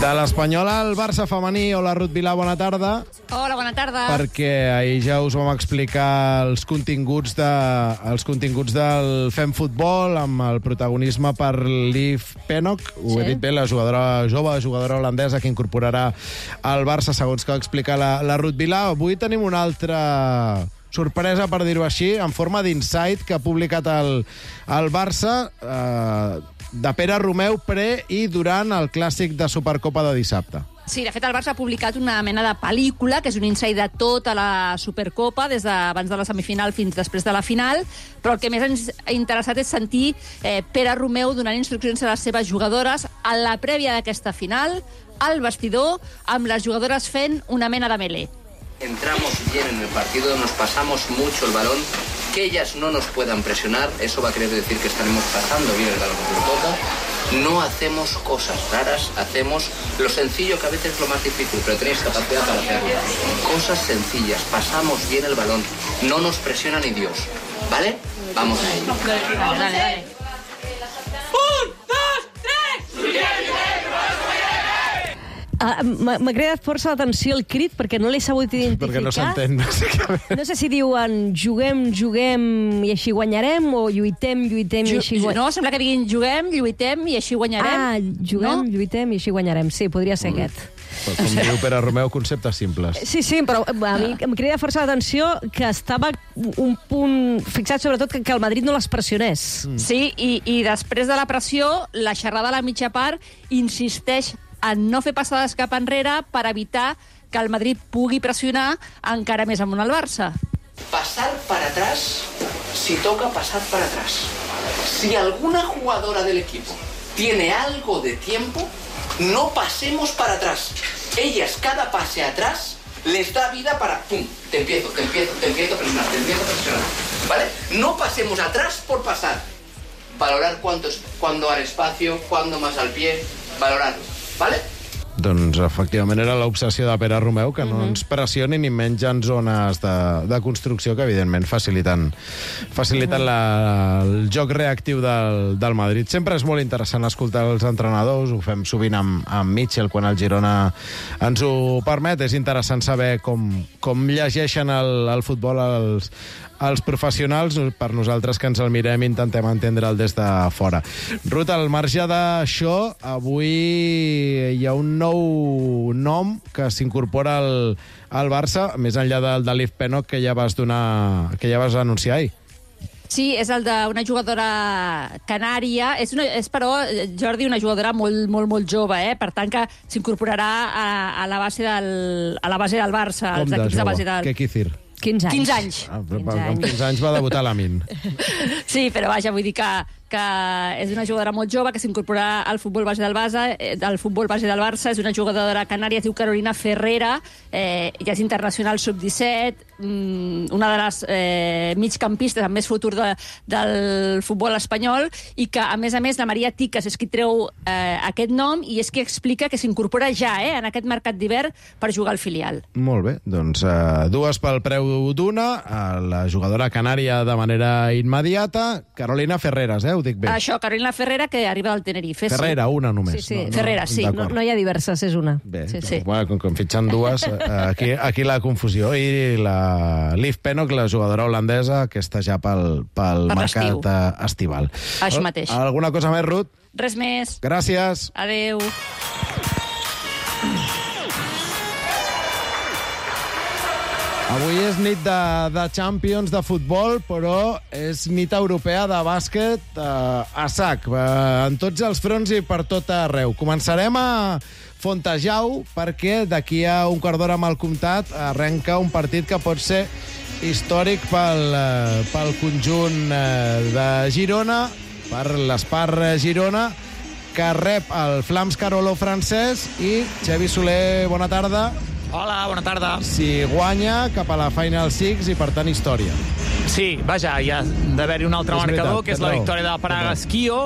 S2: De l'Espanyol al Barça femení. Hola, Ruth Vilà, bona tarda.
S19: Hola, bona tarda.
S2: Perquè ahir ja us vam explicar els continguts del Fem Futbol amb el protagonisme per Liv Pennock. Ho he dit bé, la jugadora jove, jugadora holandesa que incorporarà al Barça, segons que va explicar la Ruth Vilà. Avui tenim una altra sorpresa, per dir-ho així, en forma d'insight que ha publicat el Barça de Pere Romeu pre i durant el clàssic de Supercopa de dissabte.
S19: Sí, de fet, el Barça ha publicat una mena de pel·lícula, que és un insight de tota la Supercopa, des d'abans de la semifinal fins després de la final, però el que més ens ha interessat és sentir Pere Romeu donant instruccions a les seves jugadores a la prèvia d'aquesta final, al vestidor, amb les jugadores fent una mena de melé.
S20: Entramos bien en el partido, nos pasamos mucho el balón, que ellas no nos puedan presionar, eso va a querer decir que estaremos pasando bien el balón que toca. No hacemos cosas raras, hacemos lo sencillo, que a veces es lo más difícil, pero tenéis capacidad para hacerlo. Cosas sencillas, pasamos bien el balón, no nos presiona ni Dios, ¿vale? Vamos a ello.
S19: Dale.
S21: 1, 2, 3!
S3: M'ha cridat força l'atenció el crit perquè no l'he sabut identificar.
S2: Perquè no s'entén, bàsicament.
S3: No sé si diuen juguem i així guanyarem o lluitem i així guanyarem.
S19: No, sembla que diguin juguem, lluitem i així guanyarem.
S3: Lluitem i així guanyarem. Sí, podria ser aquest.
S2: Com diu Pere Romeu, conceptes simples.
S3: Sí, però a mi em crida força l'atenció que estava un punt fixat sobretot que el Madrid no les pressionés.
S19: Sí, i després de la pressió, la xerrada a la mitja part insisteix en no fer passades cap enrere per evitar que el Madrid pugui pressionar encara més amunt al Barça.
S20: Pasar para atrás, si toca pasar para atrás. Si alguna jugadora del equipo tiene algo de tiempo, no pasemos para atrás. Ellas, cada pase atrás, les da vida para... ¡Pum! Te empiezo a presionar, ¿vale? No pasemos atrás por pasar. Valorar cuándo al espacio, cuándo más al pie, valorarlo. ¿Vale?
S2: Doncs, efectivament, era l'obsessió de Pere Romeu, que no ens pressioni ni menys en zones de construcció que, evidentment, faciliten el joc reactiu del Madrid. Sempre és molt interessant escoltar els entrenadors, ho fem sovint amb Mitchell quan el Girona ens ho permet. És interessant saber com llegeixen el futbol els professionals. Per nosaltres que ens el mirem intentem entendre'l des de fora. Ruth, al marge d'això, avui hi ha un nou nom que s'incorpora al Barça, més enllà del de Liv Pennock que ja vas anunciar ahir.
S19: Sí, és el d'una jugadora canària. És, però, Jordi, una jugadora molt jove, per tant que s'incorporarà a la base del Barça.
S2: Com de jove? Què quiz dir?
S3: 15 anys.
S2: Amb 15 anys va debutar l'Amin.
S19: Sí, però vaja, vull dir que és una jugadora molt jove que s'incorporarà al futbol base del Barça. És una jugadora canària, es diu Carolina Ferrera, ja és internacional sub-17, una de les migcampistes amb més futur del futbol espanyol, i que, a més, la Maria Ticas és qui treu aquest nom i és qui explica que s'incorpora ja en aquest mercat d'hivern per jugar al filial.
S2: Molt bé, doncs dues pel preu d'una, la jugadora canària de manera immediata, Carolina Ferreras, ho dic bé.
S19: Això, Carolina Ferrera, que arriba del Tenerife.
S2: Ferrera, una només.
S19: Sí, Ferrera, sí.
S3: No hi ha diverses, és una.
S2: Bé, com que em fitxen dues, aquí la confusió. I la Liv Pennock, la jugadora holandesa, que està ja pel mercat estival.
S19: Això mateix.
S2: Alguna cosa més, Ruth?
S19: Res més.
S2: Gràcies.
S19: Adéu.
S2: Avui és nit de Champions de futbol, però és nit europea de bàsquet a sac, en tots els fronts i per tot arreu. Començarem a Fontejau, perquè d'aquí a un quart d'hora mal comptat arrenca un partit que pot ser històric pel conjunt de Girona, per l'Espar Girona, que rep el Flams Carolo francès. I Xavi Soler, bona tarda.
S5: Hola, bona tarda.
S2: Si guanya, cap a la Final Six i, per tant, història.
S6: Sí, vaja, hi ha d'haver-hi un altre marcador, que és la victòria de Praga Schio.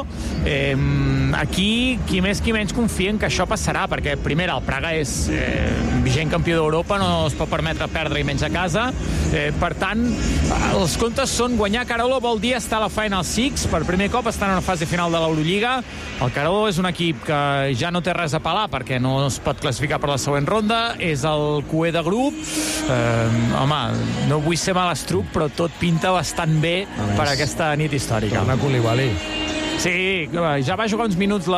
S6: Aquí, qui més qui menys confia en que això passarà, perquè, primera, el Praga és vigent campió d'Europa, no es pot permetre perdre i menys a casa. Per tant, els comptes són guanyar. Carolo vol dir estar a la Final Six. Per primer cop estan en una fase final de l'Eurolliga. El Carolo és un equip que ja no té res a pelar perquè no es pot classificar per la següent ronda. És el cué de grup. Home, no vull ser malastruc, però tot pinta bastant bé per aquesta nit històrica.
S2: Torna Koulibaly.
S6: Sí, ja va jugar uns minuts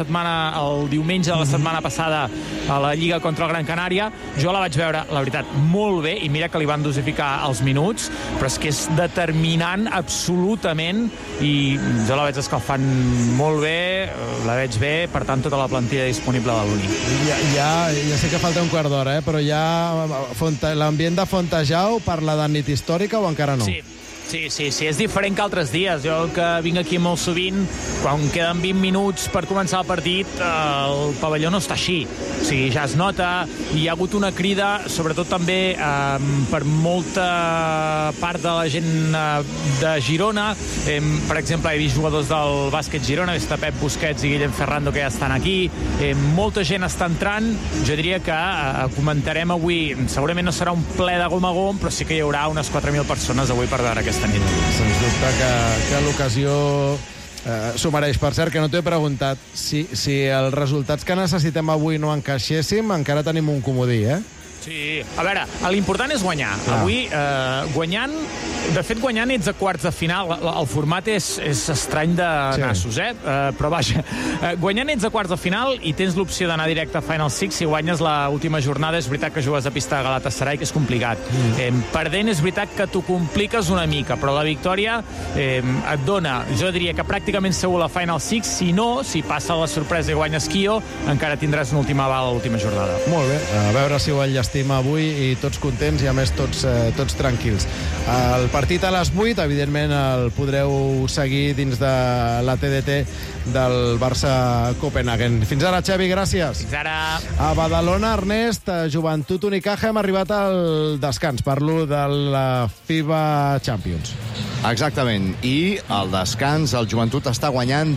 S6: el diumenge de la setmana passada a la Lliga contra el Gran Canària. Jo la vaig veure, la veritat, molt bé, i mira que li van dosificar els minuts, però és que és determinant absolutament, i jo la veig escalfant molt bé, la veig bé, per tant, tota la plantilla disponible de l'Uni.
S2: Ja sé que falta un quart d'hora, però ja l'ambient de Fontejau parla de nit històrica o encara no?
S6: Sí, és diferent que altres dies. Jo, que vinc aquí molt sovint, quan queden 20 minuts per començar el partit, el pavelló no està així. O sigui, ja es nota, hi ha hagut una crida, sobretot també per molta part de la gent de Girona. Per exemple, he vist jugadors del bàsquet Girona, he vist Pep Busquets i Guillem Ferrando, que ja estan aquí. Molta gent està entrant. Jo diria que comentarem avui, segurament no serà un ple de gom a gom, però sí que hi haurà unes 4.000 persones avui per veure aquesta nit.
S2: Sens dubte que l'ocasió s'ho mereix. Per cert, que no t'he preguntat si els resultats que necessitem avui no encaixéssim, encara tenim un comodí,
S6: Sí, a veure, l'important és guanyar. Avui, guanyant, de fet, guanyant ets a quarts de final. El format és estrany de nassos, però vaja, guanyant ets a quarts de final i tens l'opció d'anar directe a Final Six. Si guanyes l'última jornada, és veritat que jugues a pista de Galatasaray, que és complicat. Perdent és veritat que t'ho compliques una mica, però la victòria et dona, jo diria que pràcticament segur la Final Six. Si no, si passa la sorpresa i guanyes Schio, encara tindràs una última bala a l'última jornada.
S2: Molt bé, a veure si ho enllestim avui i tots contents i a més tots tranquils. El partit a les 8, evidentment el podreu seguir dins de la TDT del Barça Copenhagen. Fins ara, Xavi, gràcies.
S6: Fins ara.
S2: A Badalona, Ernest, Joventut Unicaja, hem arribat al descans. Parlo de la FIBA Champions.
S4: Exactament, i al descans el Joventut està guanyant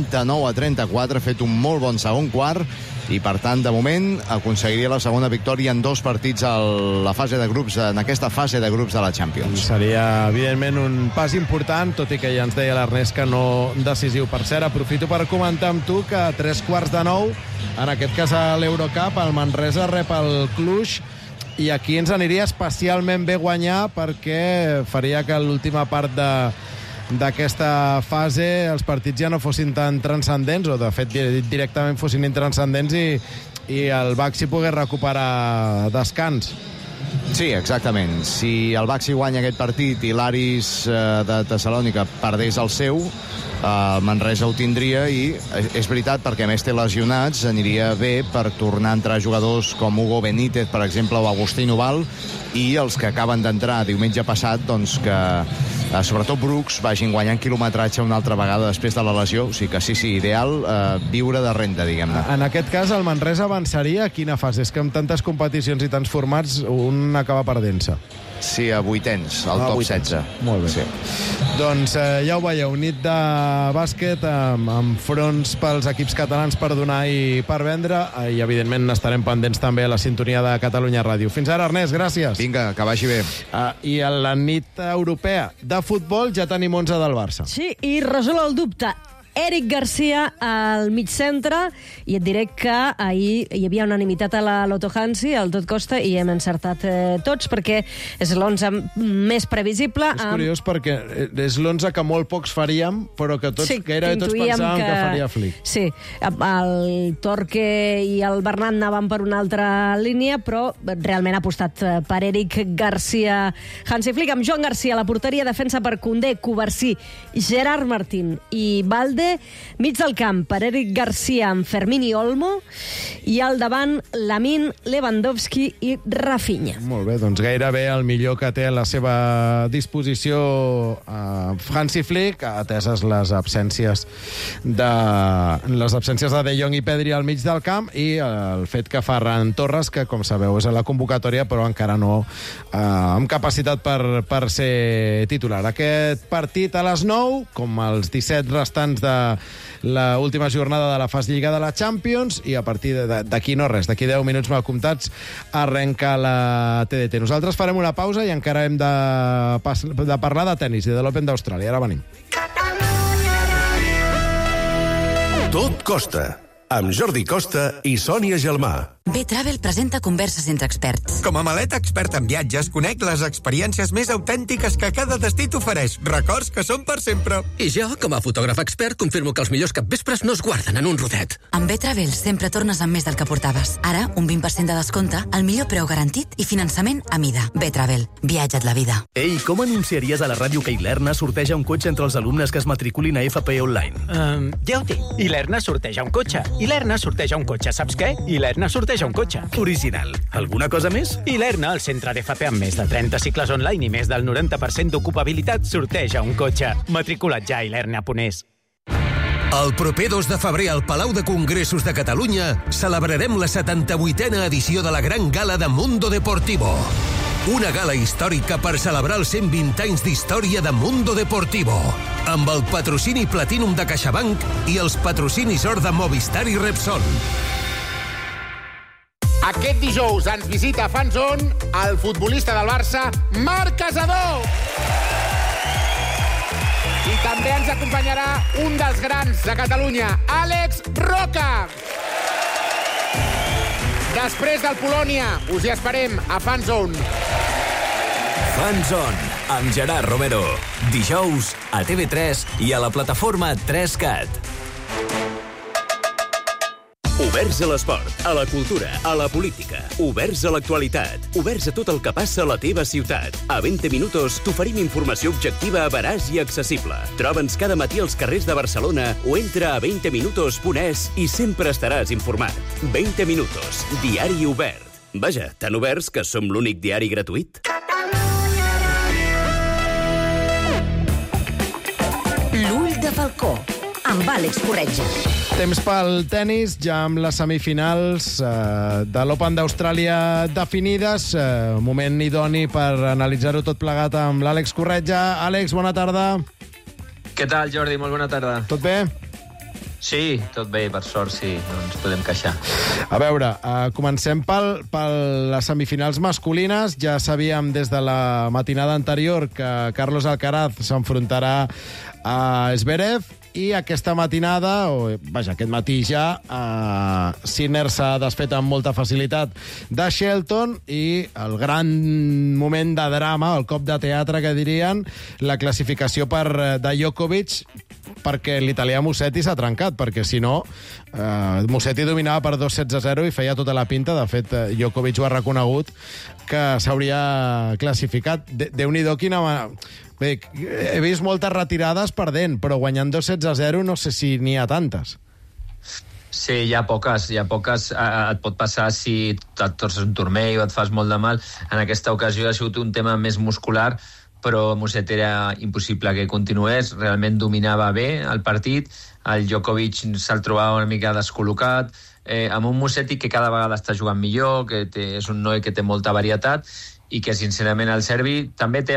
S4: 39-34, ha fet un molt bon segon quart, i per tant, de moment, aconseguiria la segona victòria en 2 partits a la fase de grups, en aquesta fase de grups de la Champions.
S2: Seria, evidentment, un pas important, tot i que ja ens deia l'Ernest que no decisiu. Per cert, aprofito per comentar amb tu que a 8:45, en aquest cas a l'Eurocup, el Manresa rep el Cluj, i aquí ens aniria especialment bé guanyar perquè faria que l'última part d'aquesta fase els partits ja no fossin tan transcendents, o de fet directament fossin intranscendents, i el Baxi pogués recuperar descans.
S4: Sí, exactament. Si el Baxi guanya aquest partit i l'Aris de Tessalònica perdés el seu, el Manresa ho tindria, i és veritat, perquè a més té lesionats, aniria bé per tornar a entrar jugadors com Hugo Benítez, per exemple, o Agustín Ubal, i els que acaben d'entrar diumenge passat, doncs que sobretot Brooks vagin guanyant quilometratge una altra vegada després de la lesió. O sigui que sí, ideal viure de renda, diguem-ne.
S2: En aquest cas, el Manresa avançaria a quina fase? És que amb tantes competicions i tants formats, un acaba perdent-se.
S4: Sí, a vuitens, al top 16.
S2: Molt bé. Sí. Doncs ja ho veieu, nit de bàsquet amb fronts pels equips catalans per donar i per vendre, i evidentment estarem pendents també a la sintonia de Catalunya Ràdio. Fins ara, Ernest, gràcies.
S4: Vinga, que vagi bé.
S2: I a la nit europea de futbol ja tenim 11 del Barça.
S3: Sí, i resol el dubte. Eric Garcia al mig centre, i et diré que ahir hi havia unanimitat a la Loto Hansi, al Tot Costa, i hem encertat tots, perquè és l'11 més previsible.
S2: És curiós perquè és l'11 que molt pocs faríem, però que tots, gairebé tots pensàvem que faria Flick.
S3: Sí, el Torque i el Bernat anaven per una altra línia, però realment ha apostat per Eric Garcia Hansi Flick, amb Joan Garcia a la porteria, defensa per Koundé, Covarsí, Gerard Martín i Balde, Valverde, mig del camp per Eric Garcia amb Fermín i Olmo, i al davant Lamine, Lewandowski i Rafinha.
S2: Molt bé, doncs gairebé el millor que té a la seva disposició Hansi Flick, ateses les absències de De Jong i Pedri al mig del camp i el fet que Ferran Torres, que com sabeu és a la convocatòria però encara no amb capacitat per ser titular. Aquest partit a les 9, com els 17 restants de l'última jornada de la fase Lliga de la Champions, i a partir d'aquí no res, d'aquí 10 minuts mal comptats arrenca la TDT. Nosaltres farem una pausa i encara hem de parlar de tenis i de l'Open d'Austràlia. Ara venim.
S1: Tot costa, amb Jordi Costa i Sònia Gelmà.
S8: B-Travel presenta converses entre experts.
S22: Com a maleta expert en viatges, conec les experiències més autèntiques que cada destí t'ofereix. Records que són per sempre.
S23: I jo, com a fotògraf expert, confirmo que els millors capvespres no es guarden en un rodet.
S8: Amb B-Travel sempre tornes amb més del que portaves. Ara, un 20% de descompte, el millor preu garantit i finançament a mida. B-Travel. Viatja't la vida.
S24: Ei, com anunciaries a la ràdio que Ilerna sorteja un cotxe entre els alumnes que es matriculin a FP Online?
S25: Ja ho tinc. Ilerna sorteja un cotxe. Ilerna sorteja un cotxe. Saps què? Ilerna sorteja un cotxe.
S24: Original. Alguna cosa més?
S25: Ilerna, el centre d'FP amb més de 30 cicles online i més del 90% d'ocupabilitat, sorteja un cotxe. Matricula't ja a ilerna.es.
S26: El proper 2 de febrer al Palau de Congressos de Catalunya celebrarem la 78a edició de la Gran Gala de Mundo Deportivo. Una gala històrica per celebrar els 120 anys d'història de Mundo Deportivo, amb el patrocini Platinum de CaixaBank i els patrocinis Or de Movistar i Repsol.
S27: Aquest dijous ens visita a Fanzone el futbolista del Barça, Marc Casadó. I també ens acompanyarà un dels grans de Catalunya, Àlex Roca. Després del Polònia, us hi esperem a Fanzone.
S12: Fanzone, amb Gerard Romero. Dijous a TV3 i a la plataforma 3Cat.
S28: Oberts a l'esport, a la cultura, a la política. Oberts a l'actualitat. Oberts a tot el que passa a la teva ciutat. A 20 minuts t'oferim informació objectiva, veraç i accessible. Troba'ns cada matí als carrers de Barcelona o entra a 20minutos.es i sempre estaràs informat. 20 minutos, diari obert. Vaja, tan oberts que som l'únic diari gratuït.
S8: L'ull de falcó, amb Àlex Corretja.
S2: Temps pel tennis, ja amb les semifinals de l'Open d'Austràlia definides. Moment idoni per analitzar-ho tot plegat amb l'Àlex Corretja. Àlex, bona tarda.
S29: Què tal, Jordi? Molt bona tarda.
S2: Tot bé?
S29: Sí, tot bé, per sort, sí. No ens podem queixar.
S2: A veure, comencem per les semifinals masculines. Ja sabíem des de la matinada anterior que Carlos Alcaraz s'enfrontarà a Zverev, i aquesta matinada, aquest matí ja, Sinner s'ha desfet amb molta facilitat de Shelton, i el gran moment de drama, el cop de teatre que dirien, la classificació de Djokovic, perquè l'italià Musetti s'ha trencat, perquè si no, Musetti dominava per 2-7-0 i feia tota la pinta. De fet, Djokovic ho ha reconegut, que s'hauria classificat. Déu-n'hi-do quina... Bé, he vist moltes retirades perdent, però guanyant 2-7-0 no sé si n'hi ha tantes.
S29: Sí, hi ha poques. Et pot passar si et torces un turmell o et fas molt de mal. En aquesta ocasió ha sigut un tema més muscular, però Musetti era impossible que continués. Realment dominava bé el partit. El Djokovic se'l trobava una mica descol·locat, amb un Musetti que cada vegada està jugant millor, que és un noi que té molta varietat, i que, sincerament, el serbi també té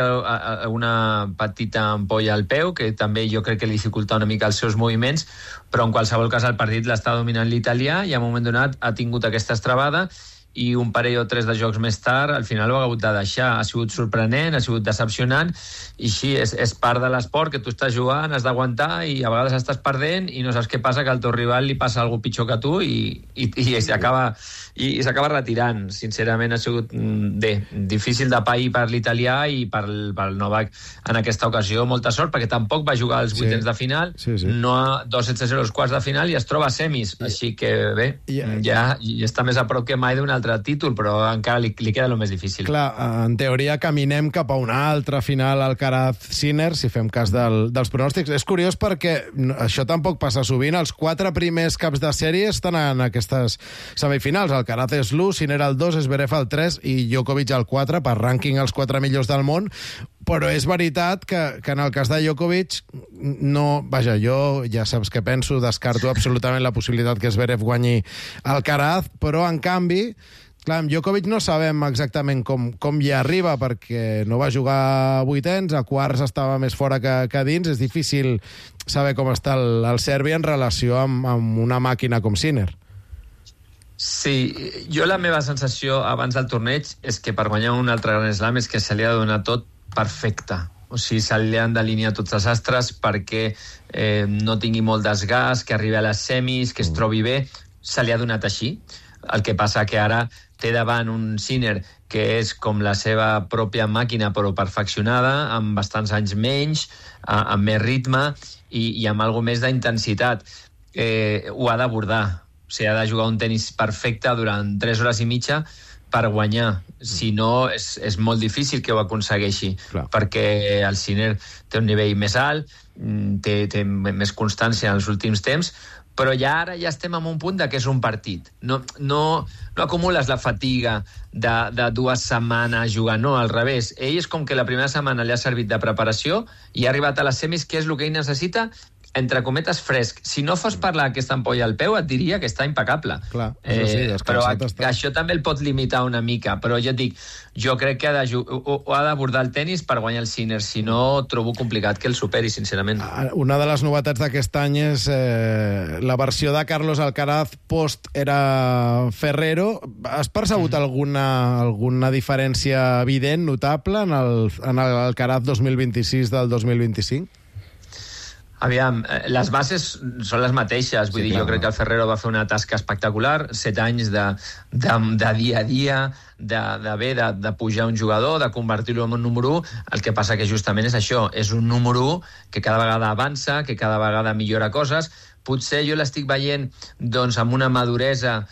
S29: una petita ampolla al peu, que també jo crec que li dificulta una mica els seus moviments, però en qualsevol cas el partit l'està dominant l'italià, i a un moment donat ha tingut aquesta estrabada, i un parell o tres de jocs més tard, al final ho ha hagut de deixar. Ha sigut sorprenent, ha sigut decepcionant, i sí, és part de l'esport, que tu estàs jugant, has d'aguantar, i a vegades estàs perdent, i no saps què passa, que al teu rival li passa alguna pitjor que tu, i s'acaba retirant. Sincerament ha sigut difícil de pair per l'italià i pel Novak en aquesta ocasió. Molta sort, perquè tampoc va jugar als vuitens de final, no a 2-7-0 als quarts de final, i es troba a semis, així que bé, ja està més a prop que mai d'una altra altre títol, però encara li queda el més difícil.
S2: Clar, en teoria caminem cap a una altra final Alcaraz-Sinner, si fem cas dels pronòstics. És curiós perquè això tampoc passa sovint. Els 4 primers caps de sèrie estan en aquestes semifinals. Alcaraz és l'1, Sinner el 2, Zverev el 3 i Djokovic el 4, per rànquing els 4 millors del món. Però és veritat que en el cas de Djokovic no... Vaja, jo ja saps què penso, descarto absolutament la possibilitat que Zverev guanyi Alcaraz, però en canvi, clar, amb Djokovic no sabem exactament com hi arriba, perquè no va jugar a vuitens, a quarts estava més fora que dins, és difícil saber com està el serbi en relació amb una màquina com Sinner.
S29: Sí, jo la meva sensació abans del torneig és que per guanyar un altre Grand Slam és que se li ha de donar tot perfecte. O sigui, se li han d'alinear tots els astres perquè no tingui molt desgast, que arribi a les semis, que es trobi bé. Se li ha donat així. El que passa que ara té davant un Sinner que és com la seva pròpia màquina però perfeccionada, amb bastants anys menys, amb més ritme i amb alguna més d'intensitat. Ho ha d'abordar. O sigui, ha de jugar un tenis perfecte durant 3 hores i mitja per guanyar. Si no, és molt difícil que ho aconsegueixi. Clar. Perquè el Sinner té un nivell més alt, té més constància en els últims temps, però ara ja estem en un punt que és un partit. No acumules la fatiga de 2 setmanes jugant, no, al revés. Ell és com que la primera setmana li ha servit de preparació i ha arribat a les semis, que és el que ell necessita, entre cometes, fresc. Si no fos per aquesta ampolla al peu, et diria que està impecable.
S2: Clar,
S29: però això també el pot limitar una mica. Però jo et dic, jo crec que ha d'abordar el tenis per guanyar el Sinner. Si no, trobo complicat que el superi, sincerament.
S2: Una de les novetats d'aquest any és la versió de Carlos Alcaraz post-era Ferrero. Has percebut alguna diferència evident, notable, en l'Alcaraz 2026 del 2025?
S29: Aviam, les bases són les mateixes. Vull dir, jo crec que el Ferrero va fer una tasca espectacular, 7 anys de dia a dia, de pujar un jugador, de convertir-lo en un número 1. El que passa que justament és això, és un número 1 que cada vegada avança, que cada vegada millora coses. Potser jo l'estic veient doncs, amb una maduresa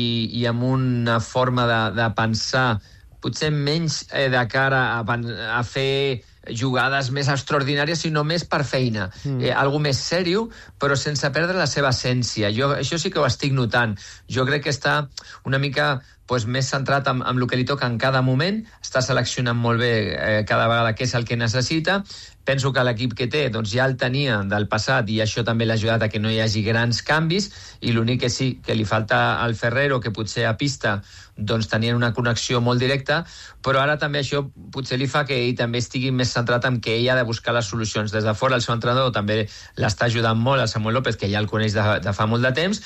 S29: i amb una forma de pensar potser menys de cara a fer jugades més extraordinàries, sinó més per feina. Algo més sèrio, però sense perdre la seva essència. Això sí que ho estic notant. Jo crec que està una mica més centrat en el que li toca en cada moment, està seleccionant molt bé cada vegada què és el que necessita. Penso que l'equip que té ja el tenia del passat i això també l'ha ajudat a que no hi hagi grans canvis, i l'únic que sí, que li falta al Ferrero, que potser a pista tenien una connexió molt directa, però ara també això potser li fa que ell també estigui més centrat en que ell ha de buscar les solucions. Des de fora el seu entrenador també l'està ajudant molt, el Samuel López, que ja el coneix de fa molt de temps,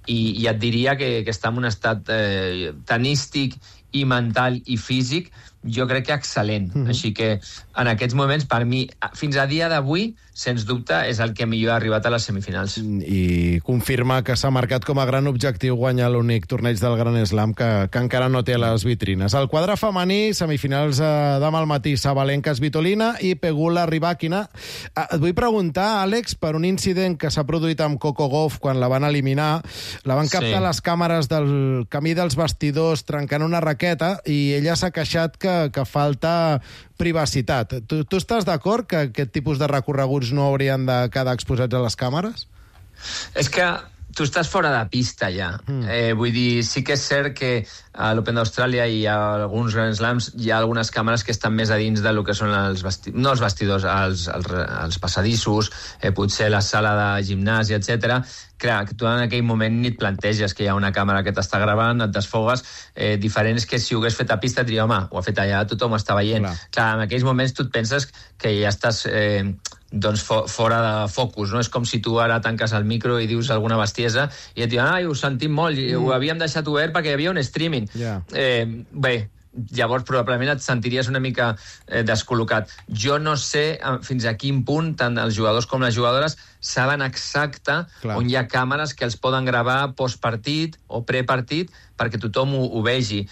S29: i et diria que està en un estat tenístic i mental i físic, jo crec que excel·lent. Així que en aquests moments, per mi, fins a dia d'avui, sens dubte, és el que millor ha arribat a les semifinals.
S2: I confirma que s'ha marcat com a gran objectiu guanyar l'únic torneig del Grand Slam que encara no té a les vitrines. El quadre femení, semifinals demà al matí, Sabalenka, Svitolina i Pegula, Rybakina. Et vull preguntar, Àlex, per un incident que s'ha produït amb Coco Gauff quan la van eliminar. La van captar les càmeres del camí dels vestidors trencant una raqueta i ella s'ha queixat que falta privacitat. Tu estàs d'acord que aquest tipus de recorreguts no haurien de quedar exposats a les càmeres?
S29: És que tu estàs fora de pista ja. Vull dir, sí que és cert que a l'Open d'Austràlia i a alguns Grand Slams hi ha algunes càmeres que estan més a dins del que són no els vestidors, els passadissos, potser la sala de gimnàs, etc. Clar, que tu en aquell moment ni et planteges que hi ha una càmera que t'està gravant, et desfogues. Diferent és que si ho hagués fet a pista et diria, home, ho ha fet allà, tothom ho està veient. Clar, en aquells moments tu et penses que ja estàs fora de focus, no? És com si tu ara tanques el micro i dius alguna bestiesa i et diuen, ho sentim molt, ho havíem deixat obert perquè hi havia un streaming. Bé, llavors probablement et sentiries una mica descol·locat. Jo no sé fins a quin punt tant els jugadors com les jugadores saben exacte on hi ha càmeres que els poden gravar postpartit o prepartit perquè tothom ho vegi.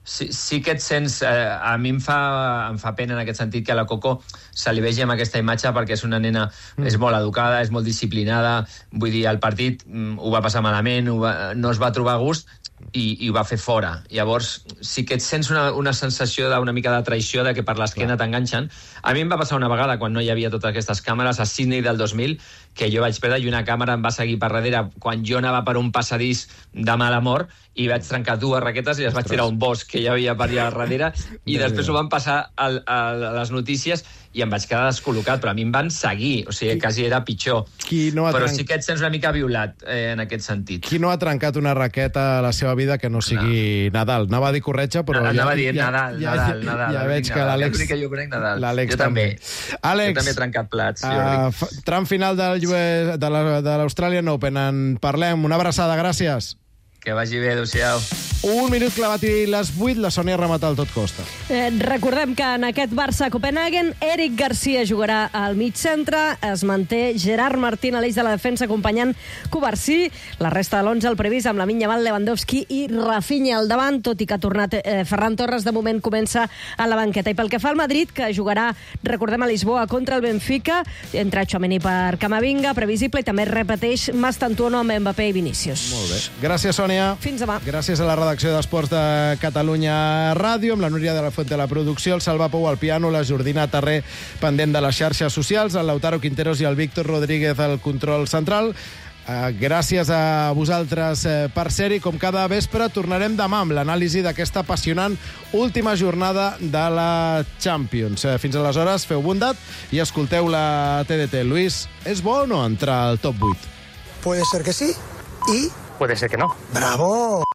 S29: Sí que et sents... a mi em fa pena en aquest sentit que a la Coco se li vegi amb aquesta imatge perquè és una nena, és molt educada, és molt disciplinada, vull dir, el partit ho va passar malament, no es va trobar a gust i ho va fer fora. Llavors sí que et sents una sensació d'una mica de traïció, de que per l'esquena t'enganxen. A mi em va passar una vegada, quan no hi havia totes aquestes càmeres, a Sydney del 2000, que jo vaig perdre i una càmera em va seguir per darrere quan jo anava per un passadís de mala mort i vaig trencar 2 raquetes i les vaig tirar a un bosc que hi havia per allà darrere i després ho van passar a les notícies i em vaig quedar descol·locat, però a mi em van seguir, o sigui, quasi era pitjor. Però sí que et sents una mica violat en aquest sentit.
S2: Qui no ha trencat una raqueta a la seva vida que no sigui Nadal? Anava a dir corretja, però...
S29: Anava a dir Nadal.
S2: Ja veig que l'Àlex...
S29: L'únic que jo conec Nadal.
S2: L'Àlex
S29: també.
S2: Àlex,
S29: jo també he trencat plats.
S2: tram final de l'Australian Open. En parlem. Una abraçada, gràcies.
S29: Que vagi bé, adéu-siau.
S2: 1 minut clavat i les 8, la Sònia remata el tot costa.
S3: Recordem que en aquest Barça-Copenhagen Eric Garcia jugarà al mig centre, es manté Gerard Martín a l'eix de la defensa acompanyant Covarsí, la resta de l'11 el previst amb Lamine Yamal, Lewandowski i Rafinha al davant, tot i que ha tornat Ferran Torres, de moment comença a la banqueta. I pel que fa al Madrid, que jugarà, recordem, a Lisboa contra el Benfica, entra Tchouaméni per Camavinga, previsible, i també repeteix Mastantuono amb Mbappé i Vinícius.
S2: Molt bé. Gràcies, Sònia.
S3: Fins demà.
S2: Gràcies a la redacció d'Esports de Catalunya Ràdio, amb la Núria de la Fuente a la producció, el Salva Pou al piano, la Jordina Tarré pendent de les xarxes socials, el Lautaro Quinteros i el Víctor Rodríguez al control central. Gràcies a vosaltres per ser-hi. Com cada vespre tornarem demà amb l'anàlisi d'aquesta apassionant última jornada de la Champions. Fins aleshores, feu bondat i escolteu la TDT. Luis, és bo o no entrar al top 8?
S7: Puede ser que sí y...
S25: Puede ser que no.
S7: ¡Bravo!